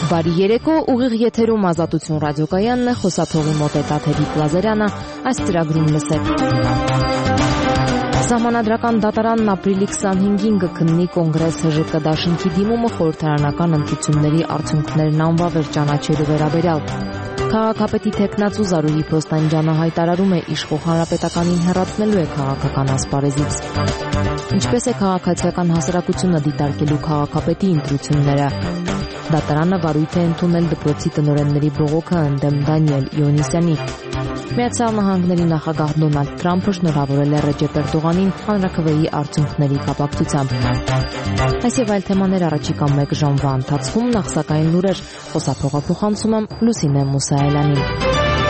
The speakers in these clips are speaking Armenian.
Բարի երեկո, ուղիղ եթերում Ազատություն ռադիոկայանն է, խոսափողի մոտ է Տաթևիկ Լազարյանը, այս ծրագրում լսեք։ Սահմանադրական դատարանն ապրիլի 25-ին կքննի Կոնգրես ՀԺԿ դաշինքի դիմումը խորհրդարանական ընտրությունների արդյունքներն անվավեր ճանաչելու վերաբերյալ։ Քաղաքապետի թեկնածու Զարուհի Փոստանջյանը հայտարարում է, իշխող հանրապետականին հեռացնելու է քաղաքական ասպարեզից։ Ինչպես է քաղաքացիական հասարակությունը դիտարկելու քաղաքապետի ընտրությունները։ Դատարանը վարույթ է ընդունել դպրոցի տնօրենների բողոքը ընդդեմ Դանիել Իոնիսյանի։ Միացյալ Նահանգների նախագահ Դոնալդ Թրամփը շնորհավորել է Ռեջեփ Էրդողանին հանրաքվեի արդյունքների կապակցությամբ։ Այս եւ այլ թեմաներ առաջիկա 1 ժամվա ընթացքում, նախ սակայն լուրեր, խոսափողը փոխանցում եմ Լուսինե Մուսայելյանին։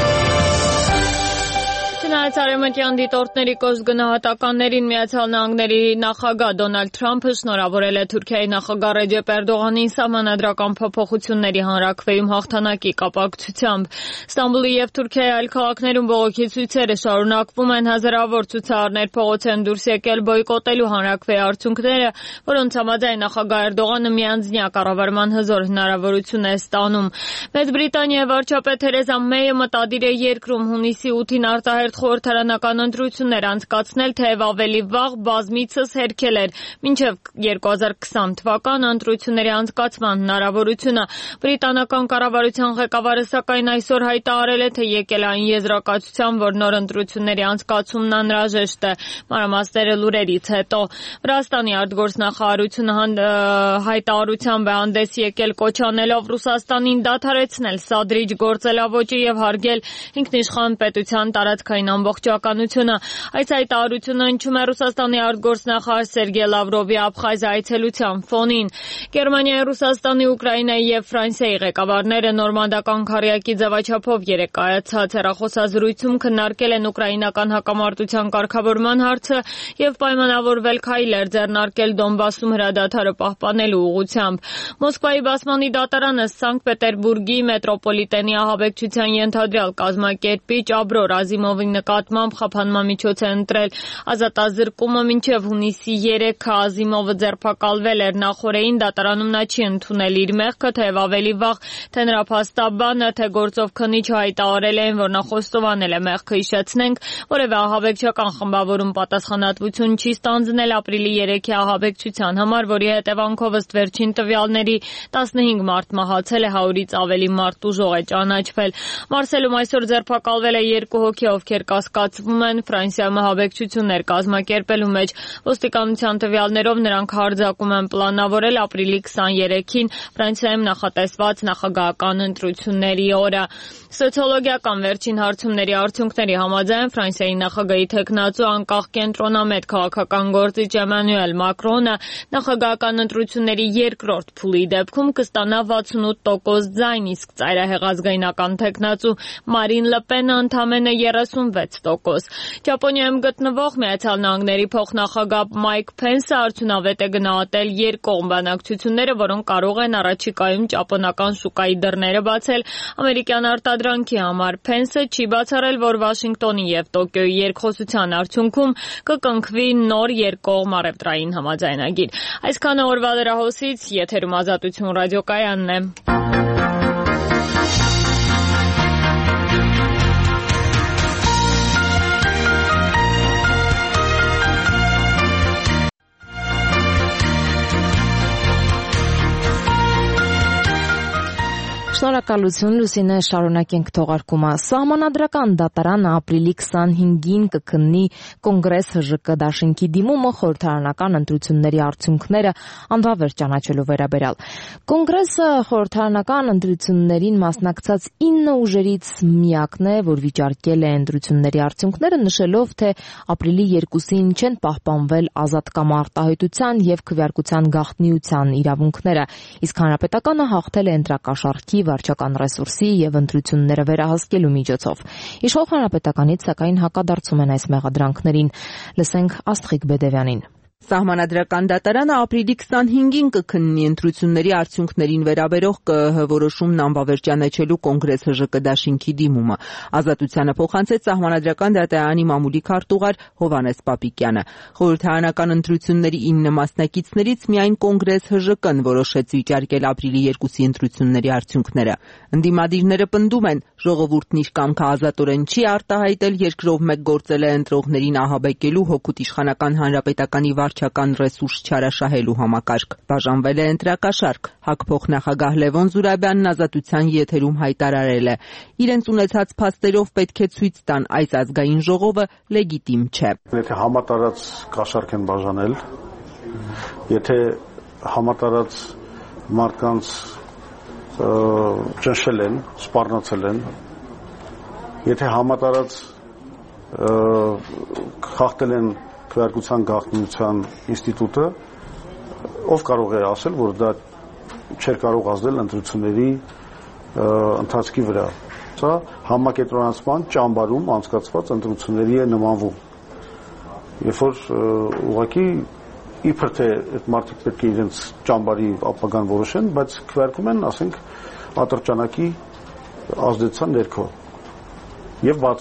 Չնայած արևմտյան դիտորդների կոշտ գնահատականներին, Միացյալ Նահանգների նախագահ Դոնալդ Թրամփը շնորհավորել է Թուրքիայի նախագահ Ռեջեփ Էրդողանին սահմանադրական փոփոխությունների հանրաքվեում հաղթանակի կապակցությամբ։ Ստամբուլի եւ Թուրքիայի այլ քաղաքներում բողոքի ցույցերը շարունակվում են, հազարավոր ցուցարարներ փողոց են դուրս եկել բոյկոտելու հանրաքվեի արդյունքները, որոնց համաձայն նախագահ Էրդողանը միանձնյա կառավարման հզոր հնարավորություն է ստանում։ Մեծ Բրիտանիայի վարչապետ Թերեզա Մեյը մտադիր է երկրում հունիսի 8-ին արտահերթ խորհրդարանական ընտրություններ անցկացնել, թեև ավելի վաղ բազմիցս հերքել էր մինչև 2020 թվականը ընտրությունների անցկացման հնարավորությունը։ Բրիտանական կառավարության ղեկավարը սակայն այսօր հայտարարել է, թե եկել է այն եզրակացության, որ նոր ընտրությունների անցկացումն անհրաժեշտ է։ Մանրամասները լուրերից հետո Վրաստանի արտգործնախարարությունը հայտարարությամբ է հանդես եկել կոչանելով Ռուսաստանին դադարեցնել սադրիչ գործելավոճը եւ հարգել ինքնիշխան պետության տարածքային ամբողջականությունը։ Այս հայտարարությունը հնչում է Ռուսաստանի արտգործնախարար Սերգեյ Լավրովի Աբխազիա այցելության ֆոնին։ Գերմանիայի, Ռուսաստանի, Ուկրաինայի եւ Ֆրանսիայի ղեկավարները նորմանդական քառյակի ձևաչափով երեկ կայացած հեռախոսազրույցում քննարկել են ուկրաինական հակամարտության կարգավորման հարցը եւ պայմանավորվել քայլեր ձեռնարկել Դոնբասում հրադադարը պահպանելու ուղղությամբ։ Մոսկվայի բասմանի դատարանը Սանկտ Պետերբուրգի մետրոպոլիտենի ահաբեկչության ենթադրյալ կազմակերպիչ Աբրոր Ազիմովի նկատմամբ խափանման միջոց է ընտրել։ Ազատազրկումը մինչև հունիսի 3-ը Ազիմովը ձերբակալվել էր նախորդին դատարանում նա չի ընդունել իր մեղքը, թեև ավելի վաղ թե նրա փաստաբանը, թե գործով քննիչը հայտարարել են, որ նա խոստովանել է մեղքը։ Հիշեցնենք, որևէ ահաբեկչական խմբավորում պատասխանատվություն չի ստանձնել ապրիլի 3-ի ահաբեկչության համար, որի հետևանքով ըստ վերջին տվյալների 15 մարդ մահացել է, 100-ից ավելի մարդ ուժող է ճանաչվել։ Մարսելում այսօր ձերբակալվել է 2 հոգի, ովքեր կասկածվում են Ֆրանսիայում ահաբեկչություններ կազմակերպելու մեջ։ Ոստիկանության տվյալներով նրանք հարձակում են պլանավորել ապրիլի 23-ին Ֆրանսիայում նախատեսված նախագահական ընտրությունների օրը։ Սոցիոլոգիական վերջին հարցումների արդյունքների համաձայն Ֆրանսիայի նախագահի թեկնածու անկախ կենտրոնամետ քաղաքական գործիչ Էմանուել Մակրոնը նախագահական ընտրությունների երկրորդ փուլի դեպքում կստանա 68% ձայն, իսկ ծայրահեղ ազգայնական թեկնածու Մարին Լը Պենը ընդամենը 36%։ Ճապոնիայում գտնվող Միացյալ Նահանգների փոխնախագահ Մայք Փենսը արդյունավետ է գնահատել երկկողմ բանակցությունները, որոնք կարող են առաջիկայում ճապոնական շուկայի դռները բացել ամերիկյան արտադրանքի համար։ Փենսը չի բացառել, որ Վաշինգտոնի եւ Տոկիոյի երկխոսության արդյունքում կկնքվի նոր երկկողմ առևտրային համաձայնագիր։ Այսքանը օրվա լրահոսից, եթերում Ազատություն ռադիոկայանն է։ Շնորհակալություն Լուսինե, շարունակենք թողարկումը։ Սահմանադրական դատարանը ապրիլի 25-ին կքննի Կոնգրես ՀԺԿ դաշինքի դիմումը խորհրդարանական ընտրությունների արդյունքները անվավեր ճանաչելու վերաբերյալ։ Կոնգրեսը խորհրդարանական ընտրություններին մասնակցած 9 ուժերից միակն է, որ վիճարկել է ընտրությունների արդյունքները, նշելով, թե ապրիլի 2-ին չեն պահպանվել ազատ կամ արտահայտության եւ քվեարկության գաղտնիության իրավունքները, իսկ հանրապետականը հաղթել է ընտրակաշառքի, վարչական ռեսուրսի եւ ընտրությունները վերահսկելու միջոցով։ Իշխող հանրապետականից սակայն հակադարձում են այս մեղադրանքներին։ Լսենք Աստղիկ Բեդևյանին։ Սահմանադրական դատարանը ապրիլի 25-ին կքննի ընտրությունների արդյունքներին վերաբերող ԿԸՀ որոշումն անվավերջանեչելու կոնգրես ՀԺԿ դաշինքի դիմումը։ Ազատությանը փոխանցեց Սահմանադրական դատարանի մամուլի քարտուղար Հովհաննես Պապիկյանը։ Խորհրդարանական ընտրությունների 9 մասնակիցներից միայն կոնգրես ՀԺԿ-ն որոշեց վիճարկել ապրիլի 2-ի ընտրությունների արդյունքները։ Ընդդիմադիրները պնդում են, ժողովուրդն իր կամքը ազատորեն չի արտահայտել, երկրով մեկ գործել է ընտրողներին ահաբեկելու, հօգուտ իշխանական հանրապետականի վարչական ռեսուրս չարաշահելու համակարգ։ Բաժանվել է ընտրակաշառք։ ՀԱԿ փոխնախագահ Լևոն Զուրաբյանն Ազատության եթերում հայտարարել է. իրենց ունեցած փաստերով պետք է ցույց տան այս ազգային ժողովը լեգիտիմ չէ։ Եթե համատարած կաշառք են բաժանել, եթե համատարած մարդկանց ճնշել են, սպառնացել են, եթե համատարած խախտել են քվեարկության գաղտնիության ինստիտուտը, ով կարող է ասել, որ դա չէր կարող ազդել ընտրությունների ընթացքի վրա։ Սա համակենտրոնացման ճամբարում անցկացված ընտրությունների է նմանվում։ Երբ որ ուղղակի իբր թե այդ մարդիկ պետք է իրենց ճամբարի ապագան որոշեն, բայց քվեարկում են, ասենք, ատրճանակի ազդեցության ներքո եւ բաց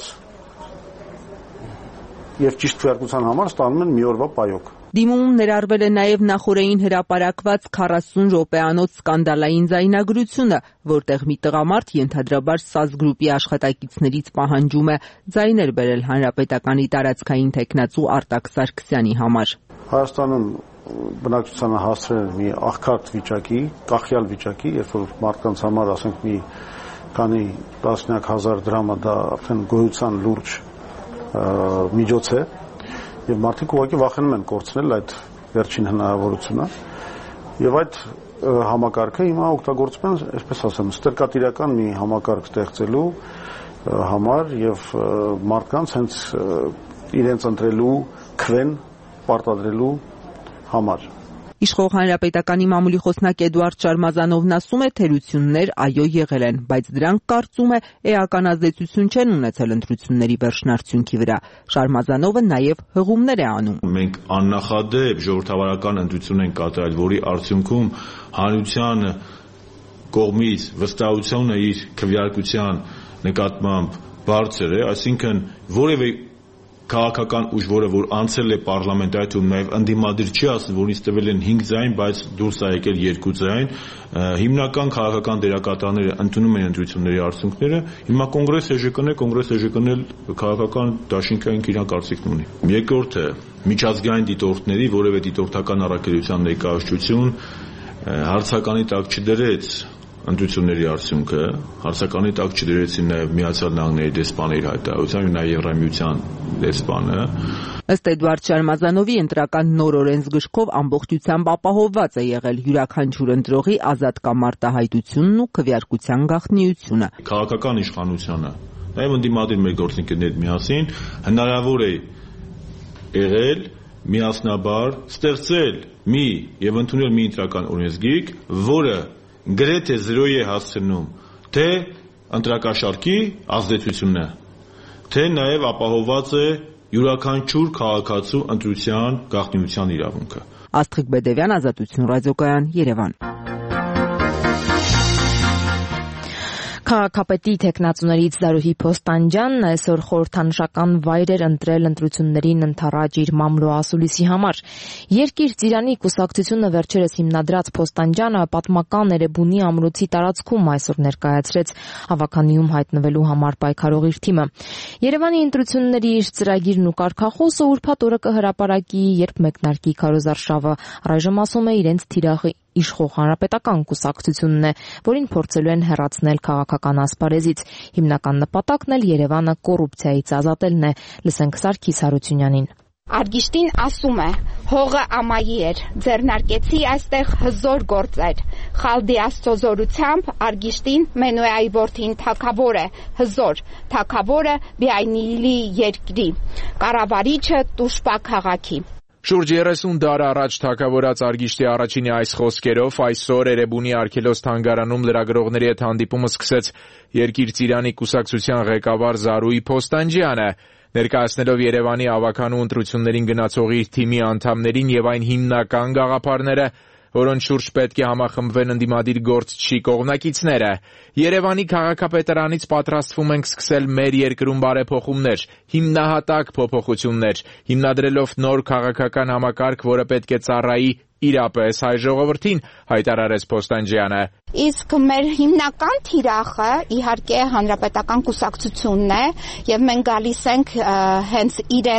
եւ ճիշտ քվեարկության համար ստանում են մի օրվա պայոկ։ Դիմումում ներառվել է նաև նախօրեին հրապարակված 40 րոպեանոց սկանդալային ձայնագրությունը, որտեղ մի տղամարդ ենթադրաբար ՍԱԶ գրուպի աշխատակիցներից պահանջում է ձայներ բերել հանրապետականի տարածքային թեկնածու Արտակ Սարգսյանի համար։ Հայաստանում բնակչությանը հասցրել մի աղքատ վիճակի, կախյալ վիճակի, երբ որ մարդկանց համար, ասենք, մի քանի տասնյակ հազար դրամը դա արդեն գոյության լուրջ միջոց է, եւ մարդիկ ուղղակի վախենում են կորցնել այդ վերջին հնարավորությունը, եւ այդ համակարգը հիմա օգտագործում են, այսպես ասեմ, ստրկատիրական մի համակարգ ստեղծելու համար եւ մարդկանց հենց իրենց ընտրելու քվեն պարտադրելու համար։ Իշխող հանրապետականի մամուլի խոսնակ Էդուարդ Շարմազանովն ասում է, թերություններ այո եղել են, բայց դրանք կարծում է էական ազդեցություն չեն ունեցել ընտրությունների վերջնարդյունքի վրա։ Շարմազանովը նաև հղումներ է անում։ Մենք աննախադեպ ժողովրդավարական ընտրություն ենք կատարել, որի արդյունքում հանրության կողմից վստահությունը իր քվեարկության նկատմամբ բարձր է, այսինքն որևէ քաղաքական ուժ, որը որ անցել է պարլամենտ, այդ ու նաև ընդդիմադիր չի ասում, որ ինձ տվել են 5 ձայն, բայց դուրս է եկել 2 ձայն, հիմնական քաղաքական դերակատարները ընդունում են ընտրությունների արդյունքները, հիմա կոնգրես ՀԺԿ-ն է, կոնգրես ՀԺԿ-ն էլ քաղաքական դաշինքային իր կարծիքն ունի։ Երկրորդը միջազգային դիտորդների որևէ դիտորդական առաքելության ներկայացություն հարցականի տակ չդրեց ընտրությունների արդյունքը, հարցականի տակ չդրեցին նաև Միացյալ Նահանգների դեսպանը իր հայտարարությամբ, նաև Եվրամիության դեսպանը։ Ըստ Էդուարդ Շարմազանովի ընտրական նոր օրենսգրքով ամբողջությամբ ապահովված է եղել յուրաքանչյուր ընտրողի ազատ կամ արտահայտությունն ու քվեարկության գաղտնիությունը։ Քաղաքական իշխանությանը, նաև ընդդիմադիր մեր գործընկերներ միասին հնարավոր է եղել միասնաբար ստեղծել մի եւ ընդունել մի ընտրական օրենսգիրք, որը գրեթե 0-ի է հասցնում թե ընտրակաշառքի ազդեցությունը, թե նաև ապահովված է յուրաքանչյուր քաղաքացու ընտրության գաղտնիության իրավունքը։ Աստղիկ Բեդևյան, Ազատություն ռադիոկայան, Երևան։ Քաղաքապետի թեկնածուներից Զարուհի Փոստանջյանն այսօր խորհրդանշական վայր էր ընտրել ընտրություններին ընդառաջ իր մամլո ասուլիսի համար։ Երկիր Ծիրանի կուսակցությունը վերջերս հիմնադրած Փոստանջյանը պատմական Էրեբունի ամրոցի տարածքում այսօր ներկայացրեց հավաքանիում հայտնվելու համար պայքարող իր թիմը։ Երևանի ընտրությունների իր ծրագիրն ու կարգախոսը ուրբաթ օրը կհրապարակի, երբ մեկնարկի քարոզարշավը, առայժմ ասում է իրենց թիրախը իշխող հանրապետական կուսակցությունն է, որին փորձելու են հեռացնել քաղաքական ասպարեզից։ Հիմնական նպատակն էլ Երևանը կոռուպցիայից ազատելն է։ Լսենք Սարգիս Հարությունյանին։ Արգիշտին ասում է. հողը ամայի էր, ձեռնարկեցի այստեղ հզոր գործեր։ Խալդի Աստծո զորությամբ Արգիշտին Մենոյայի որդին թագավոր է, հզոր, թագավորը Բիայնիլի երկրի, կառավարիչը Տուշպա քաղաքի։ Շուրջ 30 դար առաջ թագավորած Արգիշտի առաջինի այս խոսքերով այսօր Էրեբունի արգելոց թանգարանում լրագրողների հետ հանդիպումը սկսեց Երկիր Ծիրանի կուսակցության ղեկավար Զարուհի Փոստանջյանը։ Ներկայացնելով Երևանի ավականու ընտրություններին գնացող իր թիմի անդամներին եւ այն հիմնական գաղափարները, որոնց շուրջ պետք է համախմբվեն ընդդիմադիր գործչի կողմնակիցները, Երևանի քաղաքապետարանից պատրաստվում ենք սկսել մեր երկրում բարեփոխումներ, հիմնահատակ փոփոխություններ, հիմնադրելով նոր քաղաքական համակարգ, որը պետք է ծառայի իրապես հայ ժողովրդին, հայտարարեց Փոստանջյանը։ Իսկ մեր հիմնական թիրախը իհարկե հանրապետական կուսակցությունն է եւ մենք գալիս ենք հենց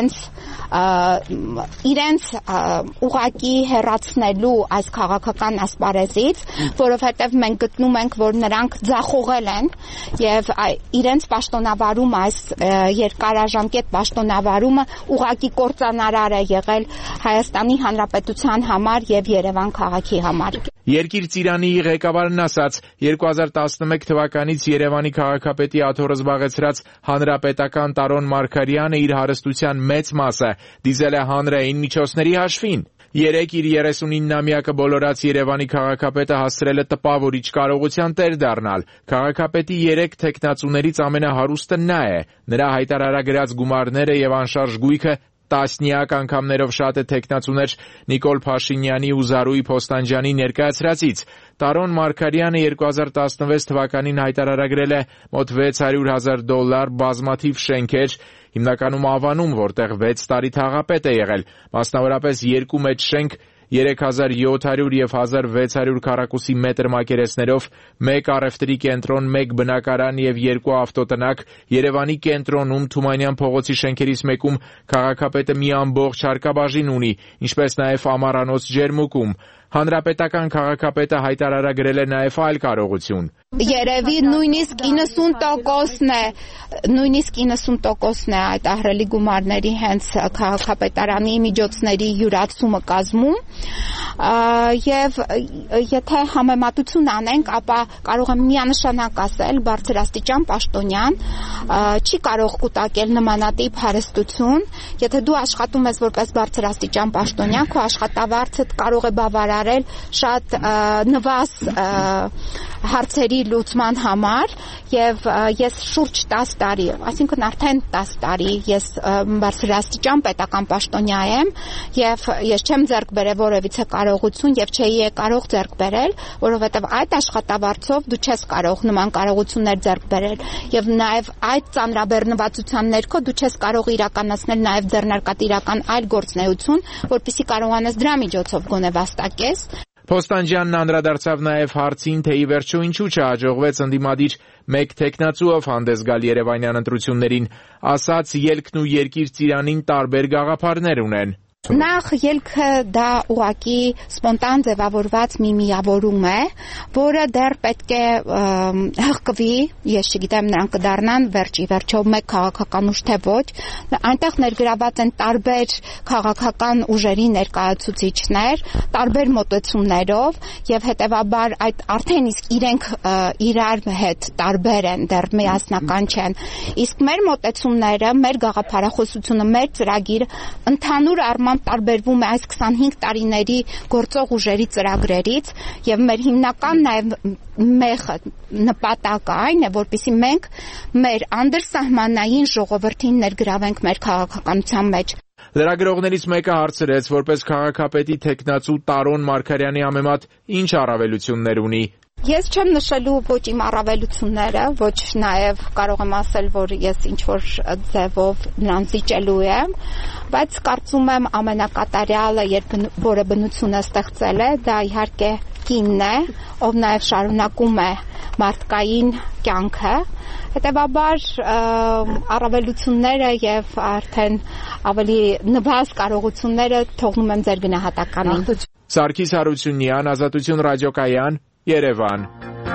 իրենց ուղակի հեռացնելու այս քաղաքական ասպարեզից, որովհետեւ մենք գտնում ենք, որ նրանք ձախողել են եւ իրենց պաշտոնավարումը, այս երկարաժամկետ պաշտոնավարումը ուղակի կործանարար է եղել Հայաստանի Հանրապետության համար եւ Երևան քաղաքի համար։ Երկիր ծիրանի ղեկավարն ասաց, 2011 թվականից Երևանի քաղաքապետի աթոռը զբաղեցրած հանրապետական Տարոն Մարգարյանը իր հարստության մեծ մասը դիզել է հանրային միջոցների հաշվին։ Երեկ իր 39-ամյակը բոլորած Երևանի քաղաքապետը հասցրել է տպավորիչ կարողության տեր դառնալ։ Քաղաքապետի 3 թեկնածուներից ամենահարուստը նա է։ Նրա հայտարարագրած գումարները եւ անշարժ գույքը տասնյակ անգամներով շատ է թեկնածուներ Նիկոլ Փաշինյանի ու Զարուհի Փոստանջյանի ներկայացրածից։ Տարոն Մարգարյանը 2016 թվականին հայտարարագրել է մոտ $600,000 բազմաթիվ շենքեր, հիմնականում Ավանում, որտեղ 6 տարի թաղապետ է եղել, մասնավորապես 2 մեծ շենք 3700 եւ 1600 քառակուսի մետր մակերեսներով, 1 առևտրի կենտրոն, 1 բնակարան եւ 2 ավտոտնակ, Երևանի կենտրոնում Թումանյան փողոցի շենքերից մեկում քաղաքապետը մի ամբողջ հարկաբաժին ունի, ինչպես նաեւ Ամառանոց ջերմուկում։ Հանրապետական քաղաքապետը հայտարարագրել է նաեւ այլ կարողություն։ Երևի նույնիսկ 90%-ն է այդ ահռելի գումարների հենց քաղաքապետարանի միջոցների յուրացումը կազմում, եւ եթե համեմատություն անենք, ապա կարող եմ միանշանակ ասել, բարձրաստիճան պաշտոնյան չի կարող կուտակել նմանատիպ հարստություն, եթե դու աշխատում ես որպես բարձրաստիճան պաշտոնյան, քո աշխատավարձդ կարող է բավարարել շատ նվազ հարցերի լուծման համար, եւ ես շուրջ 10 տարի, այսինքն արդեն 10 տարի ես բարձրաստիճան պետական պաշտոնյա եմ, եւ ես չեմ ձեռք բերել որևիցե կարողություն եւ չէի կարող ձեռք բերել, որովհետեւ այդ աշխատավարձով դու չես կարող նման կարողություններ ձեռք բերել, եւ նաեւ այդ ծանրաբեռնվածության ներքո դու չես կարող իրականացնել նաեւ ձեռնարկատիրական այլ գործունեություն, որպեսզի կարողանաս դրա միջոցով գոնե վաստակես։ Փոստանջյանն անդրադարձավ նաև հարցին, թե ի վերջո ինչու չհաջողվեց ընդդիմադիր մեկ թեկնածուով հանդես գալ երևանյան ընտրություններին, ասաց ելքն ու երկիր ծիրանին տարբեր գաղափարներ ունեն։ Նախ ելքը դա ուղղակի սպոնտան ձևավորված մի միավորում է, որը դեռ պետք է հղկվի, ես չգիտեմ նրանք կդառնան վերջի վերջո մեկ քաղաքական ուժ թե ոչ, այնտեղ ներգրաված են տարբեր քաղաքական ուժերի ներկայացուցիչներ, տարբեր մոտեցումներով եւ հետեւաբար այդ արդեն իսկ իրենք իրար հետ տարբեր են, դեռ միասնական չեն։ Իսկ մեր մոտեցումները, մեր գաղափարախոսությունը, մեր ծրագիրը ընդհանուր առմամբ տարբերվում է այս 25 տարիների գործող ուժերի ծրագրերից եւ մեր հիմնական նաեւ նպատակը այն է, որպեսզի մենք մեր անդրսահմանային ժողովրդին ներգրավենք մեր քաղաքականության մեջ։ Լրագրողներից մեկը հարցրեց, որպես քաղաքապետի թեկնածու Տարոն Մարգարյանի համեմատ ինչ առավելություններ ունի։ Ես չեմ նշելու ոչ իմ առավելությունները, ոչ նաև կարող եմ ասել, որ ես ինչ-որ ձևով նրան զիջելու եմ, բայց կարծում եմ ամենակատարյալը, որը բնությունը ստեղծել է, դա իհարկե կինն է, ով նաև շարունակում է մարդկային կյանքը, հետևաբար առավելությունները եւ արդեն ավելի նվազ կարողությունները թողնում եմ ձեր գնահատականին։ Սարգիս Հարությունյան, Ազատություն ռադիոկայան, Երևան։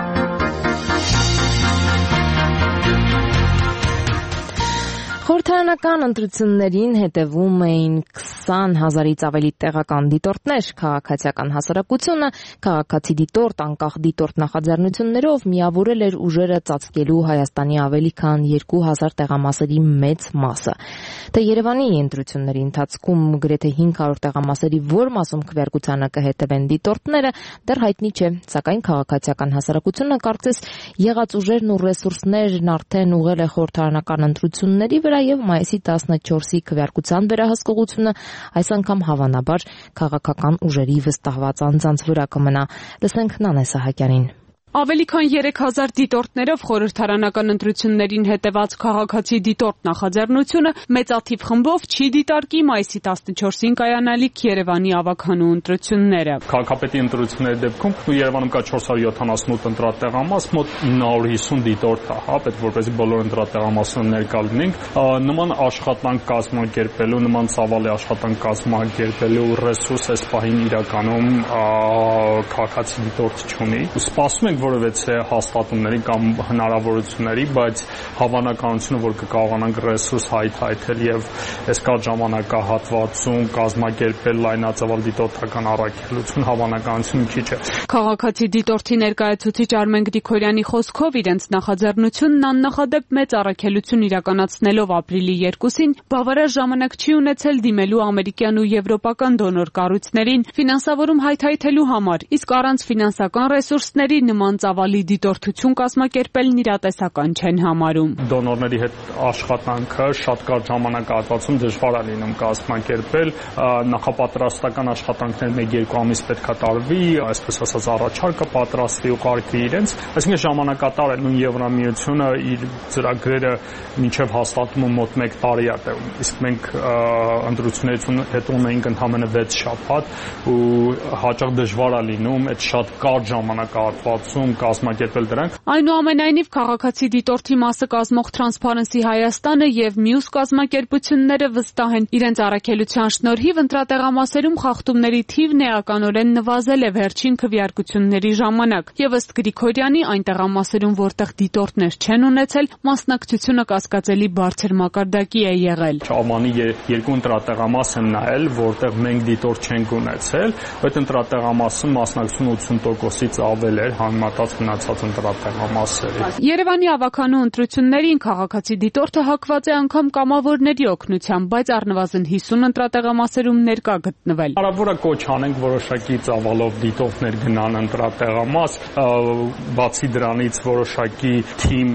Խորհրդարանական ընտրություններին հետևում էին 20,000-ից ավելի տեղական դիտորդներ, քաղաքացիական հասարակությունը քաղաքացի դիտորդ, անկախ դիտորդ նախաձեռնություններով միավորել էր ուժերը ծածկելու Հայաստանի ավելի քան 2,000 տեղամասերի մեծ մասը։ Թե Երևանի ընտրությունների ընթացքում գրեթե 500 տեղամասերի որ մասում քվեարկությանը կհետևեն դիտորդները, դեռ հայտնի չէ, սակայն քաղաքացիական հասարակությունը կարծես եղած ուժերն ու ռեսուրսներն արդեն ուղղել է խորհրդարանական ընտրությունների վրա վրա եւ մայիսի 14-ի քվեարկության վերահսկողությունը այս անգամ հավանաբար քաղաքական ուժերի վստահված անձանց վրա կմնա։ Լսենք Նանե Սահակյանին։ Ավելի քան 3000 դիտորդներով խորհրդարանական ընտրություններին հետևած քաղաքացի դիտորդ նախաձեռնությունը մեծաթիվ խմբով չի դիտարկի մայիսի 14-ին կայանալիք Երևանի ավագանու ընտրությունները։ Քաղաքապետի ընտրությունների դեպքում Երևանում կա 478 ընտրատեղամաս, մոտ 950 դիտորդ է, պետք որպեսզի բոլոր ընտրատեղամասերում ներկա լինենք։ Նման աշխատանք կազմակերպելու, նման ծավալի աշխատանք կազմակերպելու ռեսուրս այս պահին իրականում քաղաքացի դիտորդ չունի։ Սպասում ենք որևէ հաստատումների կամ հնարավորությունների, բայց հավանականությունը, որ կկարողանանք ռեսուրս հայթայթել եւ այս կա ժամանակահատվածում կազմակերպել լայնածավալ դիտորդական առաքելություն, հավանականությունը քիչ է։ Քաղաքացի դիտորդի ներկայացուցիչ Արմեն Գրիգորյանի խոսքով իրենց նախաձեռնությունն աննախադեպ մեծ առաքելություն իրականացնելով ապրիլի 2-ին բավարար ժամանակ չի ունեցել դիմելու ամերիկյան ու եվրոպական դոնոր կառույցներին ֆինանսավորում հայթայթելու համար, իսկ առանց ֆինանսական ռեսուրսների նման ծավալի դիտորդություն կազմակերպելն իրատեսական չեն համարում։ Դոնորների հետ աշխատանքը շատ կարճ ժամանակահատվածում դժվար է լինում կազմակերպել, նախապատրաստական աշխատանքներ 1-2 ամիս պետք է տարվի, այսպես ասած առաջարկը պատրաստվի ու կարգվի իրենց, այսինքն ժամանակատար է, նույն Եվրամիությունը իր ծրագրերը մինչև հաստատումը մոտ 1 տարի է տևում, իսկ մենք ընտրություններից հետո ունենք ընդամենը 6 շաբաթ ու հաճախ դժվար է լինում այդ շատ կարճ ժամանակահատվածում կազմակերպել դրանք։ Այնուամենայնիվ քաղաքացի դիտորդի մասը կազմող Transparency Հայաստանը եւ մյուս կազմակերպությունները վստահ են իրենց առաքելության շնորհիվ ընտրատեղամասերում խախտումների թիվն էականորեն նվազել է վերջին քվեարկությունների ժամանակ եւ ըստ Գրիգորյանի այն տեղամասերում, որտեղ դիտորդներ չեն ունեցել, մասնակցությունը կասկածելի բարձր մակարդակի է եղել։ Ամանի 2 ընտրատեղամաս են նայել, որտեղ մենք դիտորդ չենք ունեցել, այդ ընտրատեղամասում մասնակցությունը 80%-ից ավել էր համեմատած մնացած ընտրատեղամասերի։ Երևանի ավագանու ընտրություններին քաղաքացի դիտորդը հակված է անգամ կամավորների օգնությամբ, բայց առնվազն 50 ընտրատեղամասերում ներկա գտնվել։ Հարաբերը կոչ անենք որոշակի ծավալով դիտորդներ գնան ընտրատեղամաս, բացի դրանից որոշակի թիմ,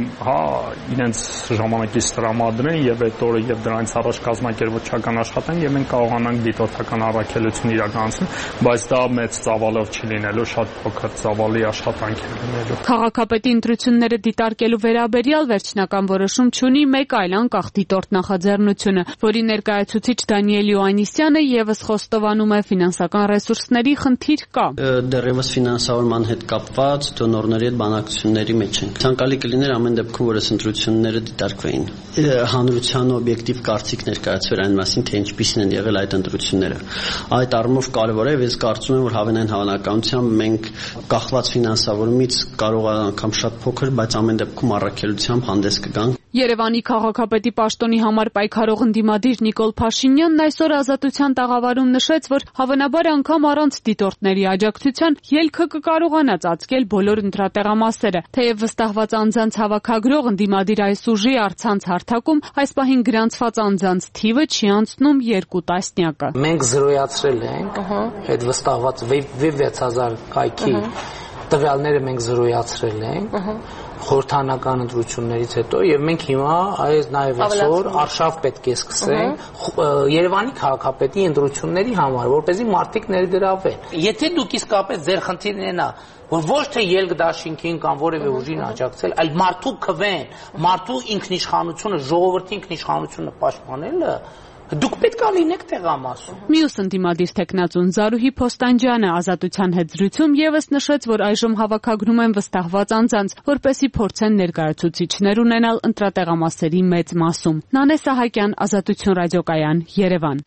իրենց ժամանակից տրամադրեն եւ այդ օրը եւ դրանից առաջ կազմակերպչական աշխատանք եւ մենք կարողանանք դիտորդական առաքելություն իրականացնել, բայց դա մեծ ծավալով չի լինելու, շատ փոքր ծավալի աշխատանք է լինելու։ Քաղաքապետի ընտրությունները դիտարկելու վերաբերյալ վերջնական որոշում չունի մեկ այլ անկախ դիտորդ նախաձեռնությունը, որի ներկայացուցիչ Դանիել Յոաննիսյանը եւս խոստովանում է ֆինանսական ռեսուրսների խնդիր կա։ Դեռևս ֆինանսավորման հետ կապված դոնորների հետ բանակցությունների մեջ ենք։ Ցանկալի կլիներ ամեն դեպքում, որ այս ընտրությունները դիտարկվեին։ Հանրության օբյեկտիվ կարծիք ներկայացվեր այն մասին, թե ինչպիսին են եղել այդ ընտրությունները։ Այդ առումով կարևոր է, ես կարծում եմ, որ հավանային հավանականությամբ մենք կախված ֆինանսավորումից կարող է անգամ շատ փոքր, բայց ամեն դեպքում առաքելությամբ հանդես կգանք։ Երևանի քաղաքապետի պաշտոնի համար պայքարող ընդդիմադիր Նիկոլ Փաշինյանն այսօր Ազատության տաղավարում նշեց, որ հավանաբար անգամ առանց դիտորդների աջակցության ելքը կկարողանա ծածկել բոլոր ընտրատեղամասերը, թեև վստահված անձանց հավաքագրող ընդդիմադիր այս ուժի առցանց հարթակում այս պահին գրանցված անձանց թիվը չի անցնում 2 տասնյակը։ Մենք զրոյացրել ենք այդ վստահված 6000 կայքի տվյալները մենք զրոյացրել ենք խորհրդանական ընտրություններից հետո եւ մենք հիմա այս նաեւ այսօր արշավ պետք է սկսենք Երևանի քաղաքապետի ընտրությունների համար, որպեսզի մարդիկ ներգրավվեն։ Եթե դուք իսկապես ձեր խնդիրն են, որ ոչ թե ելք դաշինքին կամ որևէ ուժին աջակցել, այլ մարդու քվեն, մարդու ինքնիշխանությունը, ժողովրդի ինքնիշխանությունը պաշտպանելը, դուք պետք է լինեք տեղամասում։ Մյուս ընդդիմադիր տեխնացուն Զարուհի Փոստանջյանը Ազատության հետ զրույցում եւս նշեց, որ այժմ հավաքագրում են վստահված անձանց, որպեսզի փորձեն ներկայացուցիչներ ունենալ ընտրատեղամասերի մեծ մասում։ Նանե Սահակյան, Ազատություն ռադիոկայան, Երևան։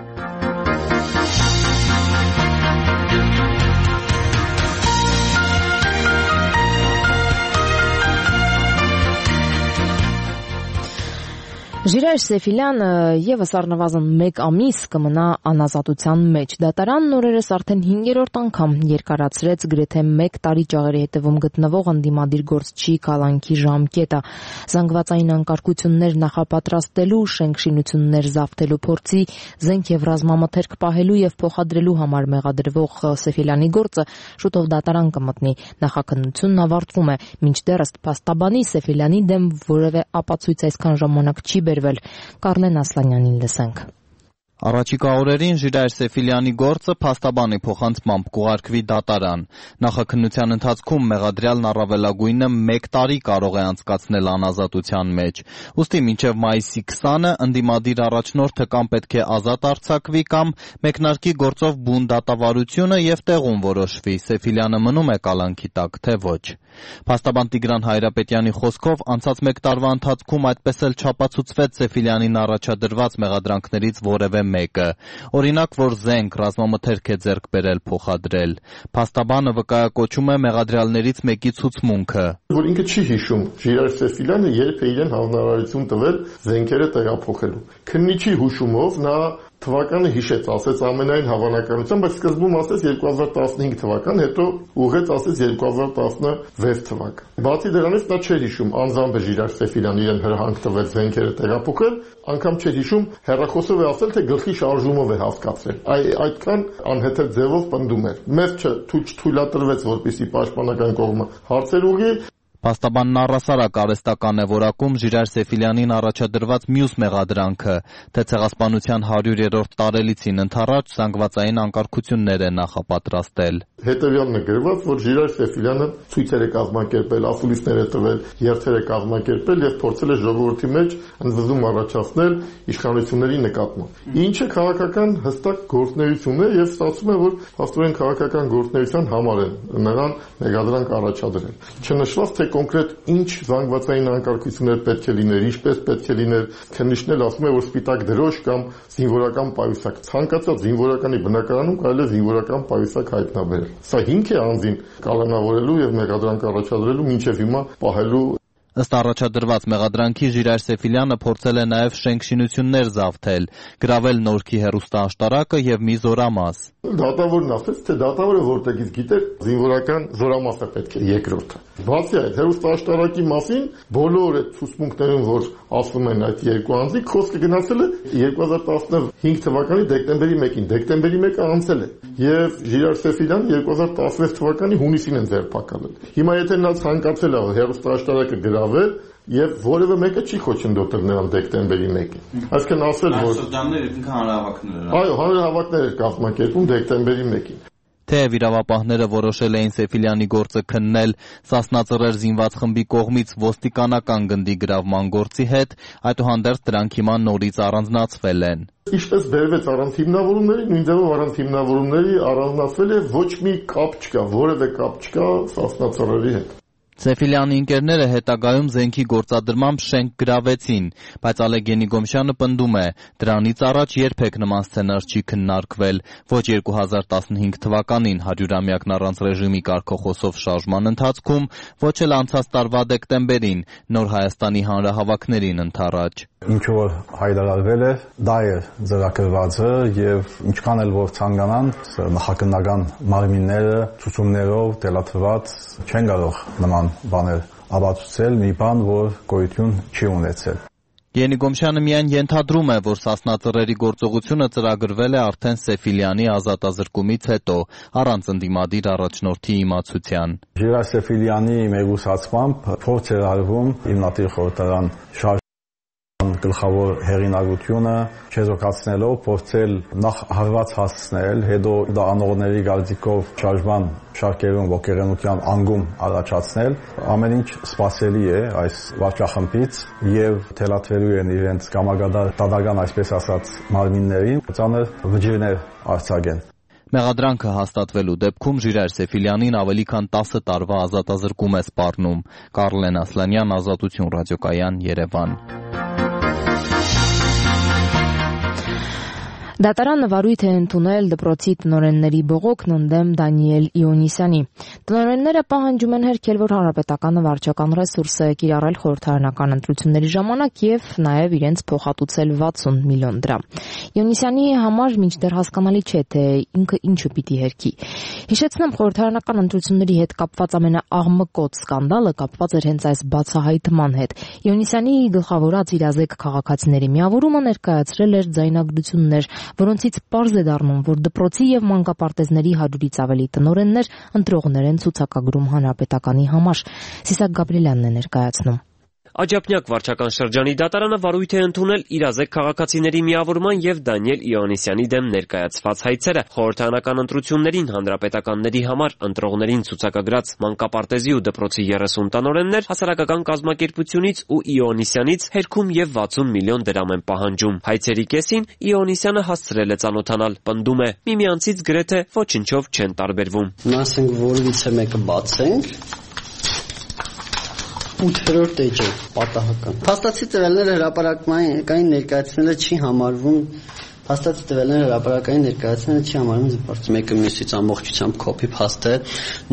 Ժիրայր Սեֆիլյանը եւս առնվազն 1 ամիս կմնա անազատության մեջ։ Դատարանն օրերս արդեն 5-րդ անգամ երկարացրեց գրեթե 1 տարի ճաղերի հետևում գտնվող ընդդիմադիր գործչի կալանքի ժամկետը։ Զանգվածային անկարգություններ նախապատրաստելու, շենքշինություններ զավթելու փորձի, զենք եւ ռազմամթերք պահելու եւ փոխադրելու համար մեղադրվող Սեֆիլյանի գործը շուտով դատարան կմտնի։ Նախաքննությունն ավարտվում է, մինչդեռ ըստ փաստաբանի Սեֆիլյանի դեմ որևէ ապացույց այսքան ժամանակ չի բերվել։ Կարլեն Ասլանյանին լսենք։ Առաջիկա օրերին Ժիրայր Սեֆիլյանի գործը փաստաբանի փոխանցմամբ կուղարկվի դատարան։ Նախաքննության ընթացքում մեղադրյալն առավելագույնը 1 տարի կարող է անցկացնել անազատության մեջ։ Ուստի մինչև մայիսի 20-ը ընդդիմադիր առաջնորդը կամ պետք է ազատ արձակվի կամ մեկնարկի գործով բուն դատավարությունը եւ տեղում որոշվի Սեֆիլյանը մնում է կալանքի տակ, թե ոչ։ Փաստաբան Տիգրան Հայրապետյանի խոսքով անցած 1 տարվա ընթացքում այդպես էլ չապացուցվեց Սեֆիլյանին առաջադրված մեղադրանքներից որևէ մեկը, օրինակ, որ զենք, ռազմամթերք է ձեռք բերել փոխադրել։ Փաստաբանը վկայակոչում է մեղադրյալներից մեկի ցուցմունքը, որ ինքը չի հիշում Ժիրայր Սեֆիլյանը երբ է իրեն հանրարարություն տվել զենքերը տեղափոխելու։ Քննիչի հուշումով նա թվականը հիշեց, ասեց ամենայն հավանականությամբ, բայց սկզբում ասեց 2015 թվական, հետո ուղղեց ասեց 2016 թվական։ Բացի դրանից նա չէր հիշում անձամբ Ժիրայր Սեֆիլյանը իրեն հրահանգ տվել զենքերը տեղափոխել, անգամ չէր հիշում հեռախոսով է ասել, թե գլխի շարժումով է հասկացրել։ Այդքան անհեթեթ ձևով պնդում էր։ Մեզ չթույլատրվեց, որպեսզի պաշտպանական կողմը հարցեր ուղղի։ Փաստաբանն առհասարակ արհեստական է որակում Ժիրայր Սեֆիլյանին առաջադրված մյուս մեղադրանքը, թե ցեղասպանության 100-րդ տարելիցին ընթառաջ զանգվածային անկարգություններ է նախապատրաստել։ Հետևյալն է գրված, որ Ժիրայր Սեֆիլյանը ցույցեր է կազմակերպել, ասուլիսներ է տվել, երթեր է կազմակերպել եւ փորձել է ժողովրդի մեջ ընդվզում առաջացնել իշխանությունների նկատմամբ։ Ինչը քաղաքական հստակ գործունեություն է եւ ստացվում է, որ հաստորեն քաղաքական գործունեության համար են նրան մեղադրանք առաջադրել։ Չնշված թե կոնկրետ ինչ զանգվածային անկարգություններ պետք է լիներ, ինչպես պետք է լիներ, քննիչն ասում է, որ սպիտակ դրոշ կամ զինվորական պայուսակ, ցանկացած զինվորականի բնակարանում կարելի է զինվորական պայուսակ հայտնաբերել։ Սա հիմք է անձին կալանավորելու եւ մեղադրանք առաջադրելու մինչեւ հիմա պահելու։ Ըստ առաջադրված մեղադրանքի Ժիրայր Սեֆիլյանը փորձել է նաև շենքշինություններ զավթել, գրավել Նորքի հեռուստաաշտարակը եւ մի զորամաս։ Դատավորն ասաց, թե դատավորը որտեղից գիտեր զինվորական զորամասը պետք է երկրորդը։ Բացի այդ, հեռուստաաշտարակի մասին բոլոր այդ ցուցմունքներում, որ ասում են այդ երկու անձի, խոսքը գնացել է 2015 թվականի դեկտեմբերի 1-ին։ Դեկտեմբերի 1-ը անցել է եւ Ժիրայր Սեֆիլյանը 2016 թվականի հունիսին են ձերբակալել։ Հիմա եթե նա ցանկացել է հեռուստաաշտարակը գրավել եւ որևէ մեկը չի խոչընդոտել նրան դեկտեմբերի 1-ին։ Այսինքն ասել, որ շրջանները ինքն հանրահավաքներ։ Այո, հանրահավաքներ էր կազմակերպում դեկտեմբերի 1-ին։ Թեև իրավապահները որոշել էին Սեֆիլյանի գործը քննել Սասնածռեր զինված խմբի կողմից ոստիկանական գնդի գրավման գործի հետ, այդուհանդերձ դրանք հիմա նորից առանձնացվել են։ Ինչպես բերվեց առանց հիմնավորումների, նույն ձևով առանց հիմնավորումների առանձնացվել է, ոչ մի կապ չկա, որևէ կապ չկա Սասնածռերի հետ։ Սեֆիլյանի ընկերները հետագայում զենքի գործադրմամբ շենք գրավեցին, բայց Ալեգենի Գոմշյանը պնդում է, դրանից առաջ երբեք նման սցենար չի քննարկվել, ոչ 2015 թվականին 100-ամյակն առանց ռեժիմի կարգախոսով շարժման ընթացքում, ոչ էլ անցած տարվա դեկտեմբերին, Նոր Հայաստանի հանրահավաքներին ընթառաջ։ Ինչ որ հայտարարվել է, դա է ծրագրվածը եւ ինչքան էլ որ ցանկանան նախաքննական մարմինները ցուցումներով դելաթված չեն կարող նման բաներ ապացուցել մի բան, որ գոյություն չի ունեցել։ Գենի Գոմշյանը միայն ենթադրում է, որ Սասնածռերի գործողությունը ծրագրվել է արդեն Սեֆիլյանի ազատազրկումից հետո, առանց ընդդիմադիր առաջնորդի իմացության։ Ժիրայր Սեֆիլյանի մեկուսացմամբ փորձ էր արվում հիմնադիր խորհրդարան գլխավոր հեղինակությունը չեզոքացնելով փորձել նախ հարված հասցնել, հետո դա անողների գալտիկով շարժման շարքերում ողջերենության անգում առաջացնել, ամեն ինչ սпасելի է այս վարչախմբից եւ թելաթվելու են իրենց կամագադար դատական այսպես ասած մարմիններին, ծանր վճիրներ արձակեն։ Մեղադրանքը հաստատվելու դեպքում Ժիրայր Սեֆիլյանին ավելի քան 10 տարվա ազատազրկում է սպառնում։ Կարլեն Ասլանյան, Ազատություն ռադիոկայան, Երևան։ Դատարանը վարույթ է ընդունել դպրոցի տնօրենների բողոքն ընդդեմ Դանիել Իոնիսյանի։ Տնօրենները պահանջում են հերքել, որ հանրապետականը վարչական ռեսուրս է կիրառել խորհրդարանական ընտրությունների ժամանակ եւ նաեւ իրենց փոխհատուցել 60 միլիոն դրամ։ Իոնիսյանի համար մինչդեռ հասկանալի չէ, թե ինքը ինչու պիտի հերքի։ Հիշեցնեմ, խորհրդարանական ընտրությունների հետ կապված ամենաաղմկոտ սկանդալը կապված էր հենց այս բացահայտման հետ։ Իոնիսյանի գլխավորած իրազեկ քաղաքացիների միավորումը ներկայացրել էր ձայնագրություններ, որոնցից պարզ է դառնում, որ դպրոցի եւ մանկապարտեզների 100-ից ավելի տնօրեններ ընտրողներ են ցուցակագրում հանրապետականի համար։ Սիսակ Գաբրիելյանն է ներկայացնում։ Աջափնյակ վարչական շրջանի դատարանը վարույթ է ընդունել իրազեկ քաղաքացիների միավորման եւ Դանիել Իոաննիսյանի դեմ ներկայացված հայցերը։ Խորհրդարանական ընտրություններին հանրապետականների համար ընտրողներին ցուցակագրած մանկապարտեզի ու դպրոցի 30 տնօրեններ հասարակական կազմակերպությունից ու Իոաննիսյանից հերքում եւ 60 միլիոն դրամ են պահանջում։ Հայցերի կեսին Իոաննիսյանը հասցրել է ծանոթանալ, պնդում է, միմյանցից գրեթե ոչնչով չեն տարբերվում։ Ասենք որևիցե մեկը բացենք 8-րդ էջը պատահական։ Փաստացի տվյալները հրապարակային ներկայացնելը չի համարվում Հաստատի տվյալները հրապարակային ներկայացնելը չի համարվում զիպարծ մեկը մյուսից ամբողջությամբ copy paste է,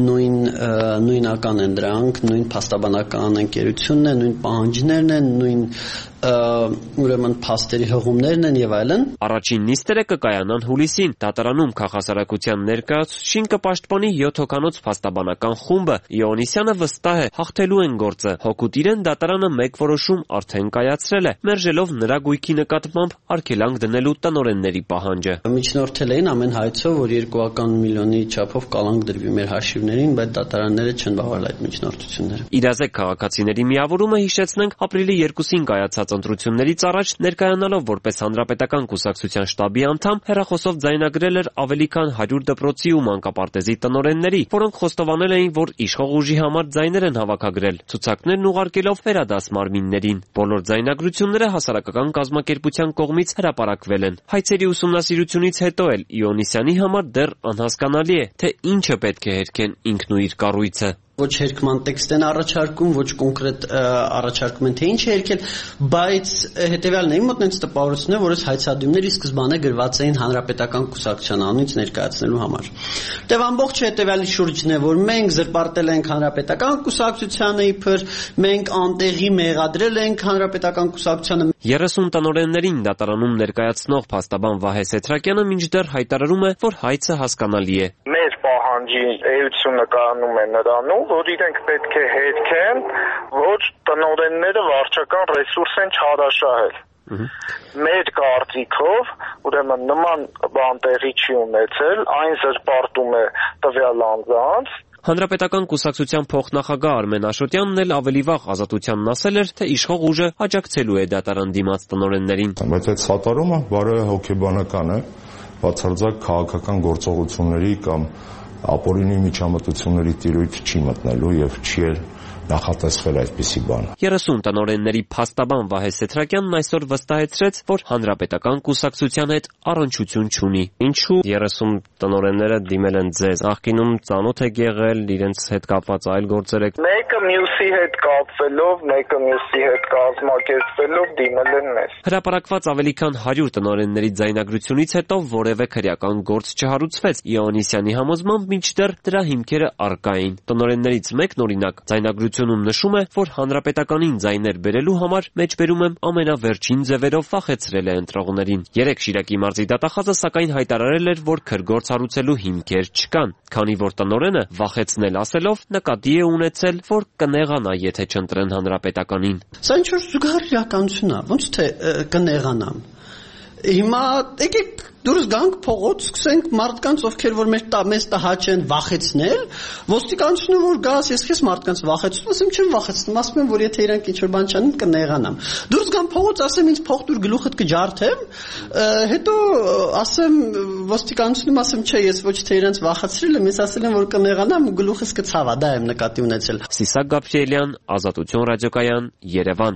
նույնական են դրանք, նույն փաստաբանական ընկերությունն է, նույն պահանջներն են, նույն ուրեմն փաստերի հղումներն են եւ այլն։ Առաջին նիստերը կկայանան հուլիսին։ Դատարանում քաղաքասարակության ներկայացուցիչին կպաշտպանի 7 հոգանոց փաստաբանական խումբը։ Իոաննիսյանը վստահ է, հաղթելու են գործը։ Հօգուտ իրեն դատարանը մեկ որոշում արդեն կայացրել է, մերժելով նրա գույքի նկատմամբ արգելանք դնելու տնօրենների պահանջը։ Միջնորդել էին ամեն հայցով, որ 2 միլիոնի չափով կալանք դրվի մեր հաշիվներին, բայց դատարանները չեն բավարարել այդ միջնորդությունները։ Իրազեկ քաղաքացիների միավորումը, հիշեցնենք, ապրիլի 2-ին կայացած ընտրություններից առաջ ներկայանալով որպես հանրապետական կուսակցության շտաբի անդամ հեռախոսով ձայնագրել էր ավելի քան 100 դպրոցի ու մանկապարտեզի տնօրենների, որոնք խոստովանել էին, որ իշխող ուժի համար ձայներ են հավաքագրել, ցուցակներն ուղարկելով վերադաս մարմիններին։ Բոլոր ձայնագրությունները հասարակական կազմակերպության կողմից հրապարակվել են։ Հայցերի ուսումնասիրությունից հետո էլ Իոաննիսյանի համար դեռ անհասկանալի է, թե ինչը պետք է հերքեն ինքն ու իր կառույցը։ Ոչ հերքման տեքստ են առաջարկում, ոչ կոնկրետ առաջարկում են թե ինչ է հերքել, բայց հետեւյալն է, իմ մոտ այնց տպավորությունն է, որ այս հայցադիմները սկզբանե գրված էին հանրապետական կուսակցության անունից ներկայացնելու համար։ Դե ամբողջ հետեւյալի շուրջն է, որ մենք զրպարտել ենք հանրապետական կուսակցությանը իբր, մենք անտեղի մեղադրել ենք հանրապետական կուսակցությանը։ 30 տնօրեններին դատարանում ներկայացնող փաստաբան Վահե Սեթրակյանը մինչդեռ հայտարարում է, որ հայցը հասկանալի է։ Մեր պահանջի էությունը կանում է նրանում, որ իրենք պետք է հերքեն, որ տնօրենները վարչական ռեսուրս են չարաշահել։ Մեր կարծիքով, ուրեմն նման բան տեղի չի ունեցել, այն զրպարտում է տվյալ անձանց։ Հանրապետական կուսակցության փոխնախագահ Արմեն Աշոտյանն էլ ավելի վաղ Ազատությանն ասել էր, թե իշխող ուժը աջակցելու է դատարան դիմաց տնօրեններին։ Բայց այդ սատարումը բարոյ հոգեբանական է, բացարձակ քաղաքական գործողությունների կամ ապօրինի միջամտությունների տիրույթ չի մտնելու եւ չի նախատեսվել այդպիսի բան։ 30 տնօրենների փաստաբան Վահե Սեթրակյանն այսօր վստահեցրեց, որ հանրապետական կուսակցության հետ առնչություն չունի։ Ինչու 30 տնօրենները դիմել են ձեզ։ Նախկինում ծանոթ եք եղել, իրենց հետ կապված այլ գործեր եք։ Մեկը մյուսի հետ կապվելով, մեկը մյուսի հետ կազմակերպվելով դիմել են մեզ։ Հրապարակված ավելի քան 100 տնօրենների ձայնագրությունից հետո որևէ քրեական գործ չհարուցվեց։ Իոաննիսյանի համոզմամբ մինչդեռ դրա հիմքերը առկա էին։ Տնօրեններից մեկն օրինակ ձայնագրությունում նշում է, որ հանրապետականին ձայներ բերելու համար մեջբերում եմ ամենավերջին ձևերով վախեցրել է ընտրողներին։ 3 Շիրակի մարզի դատախազը սակայն հայտարարել էր, որ քրգործ հարուցելու հիմքեր չկան, քանի որ տնօրենը վախեցնել ասելով նկատի է ունեցել, որ կնեղանա, եթե չընտրեն հանրապետականին։ Սա ինչ-որ զուգահեռ իրականություն է, ոնց թե կնեղանամ։ Հիմա եկեք դուրս գանք փողոց, սկսենք մարդկանց, ովքեր որ մեզ տհաճ են, վախեցնել, ոստիկանությունը որ գաս, ես քեզ մարդկանց վախեցնում, ասեմ չեմ վախեցնում, ասում եմ, որ եթե իրանք ինչ-որ բան չանեն, կնեղանամ։ Դուրս գամ փողոց, ասեմ ինձ փող տուր գլուխդ կջարդեմ, հետո ասեմ ոստիկանությունում, ասեմ չէ, ես ոչ թե իրենց վախեցրել եմ, ես ասել եմ, որ կնեղանամ ու գլուխս կցավա, դա եմ նկատի ունեցել։ Սիսակ Գաբրիելյան, Ազատություն ռադիոկայան, Երևան։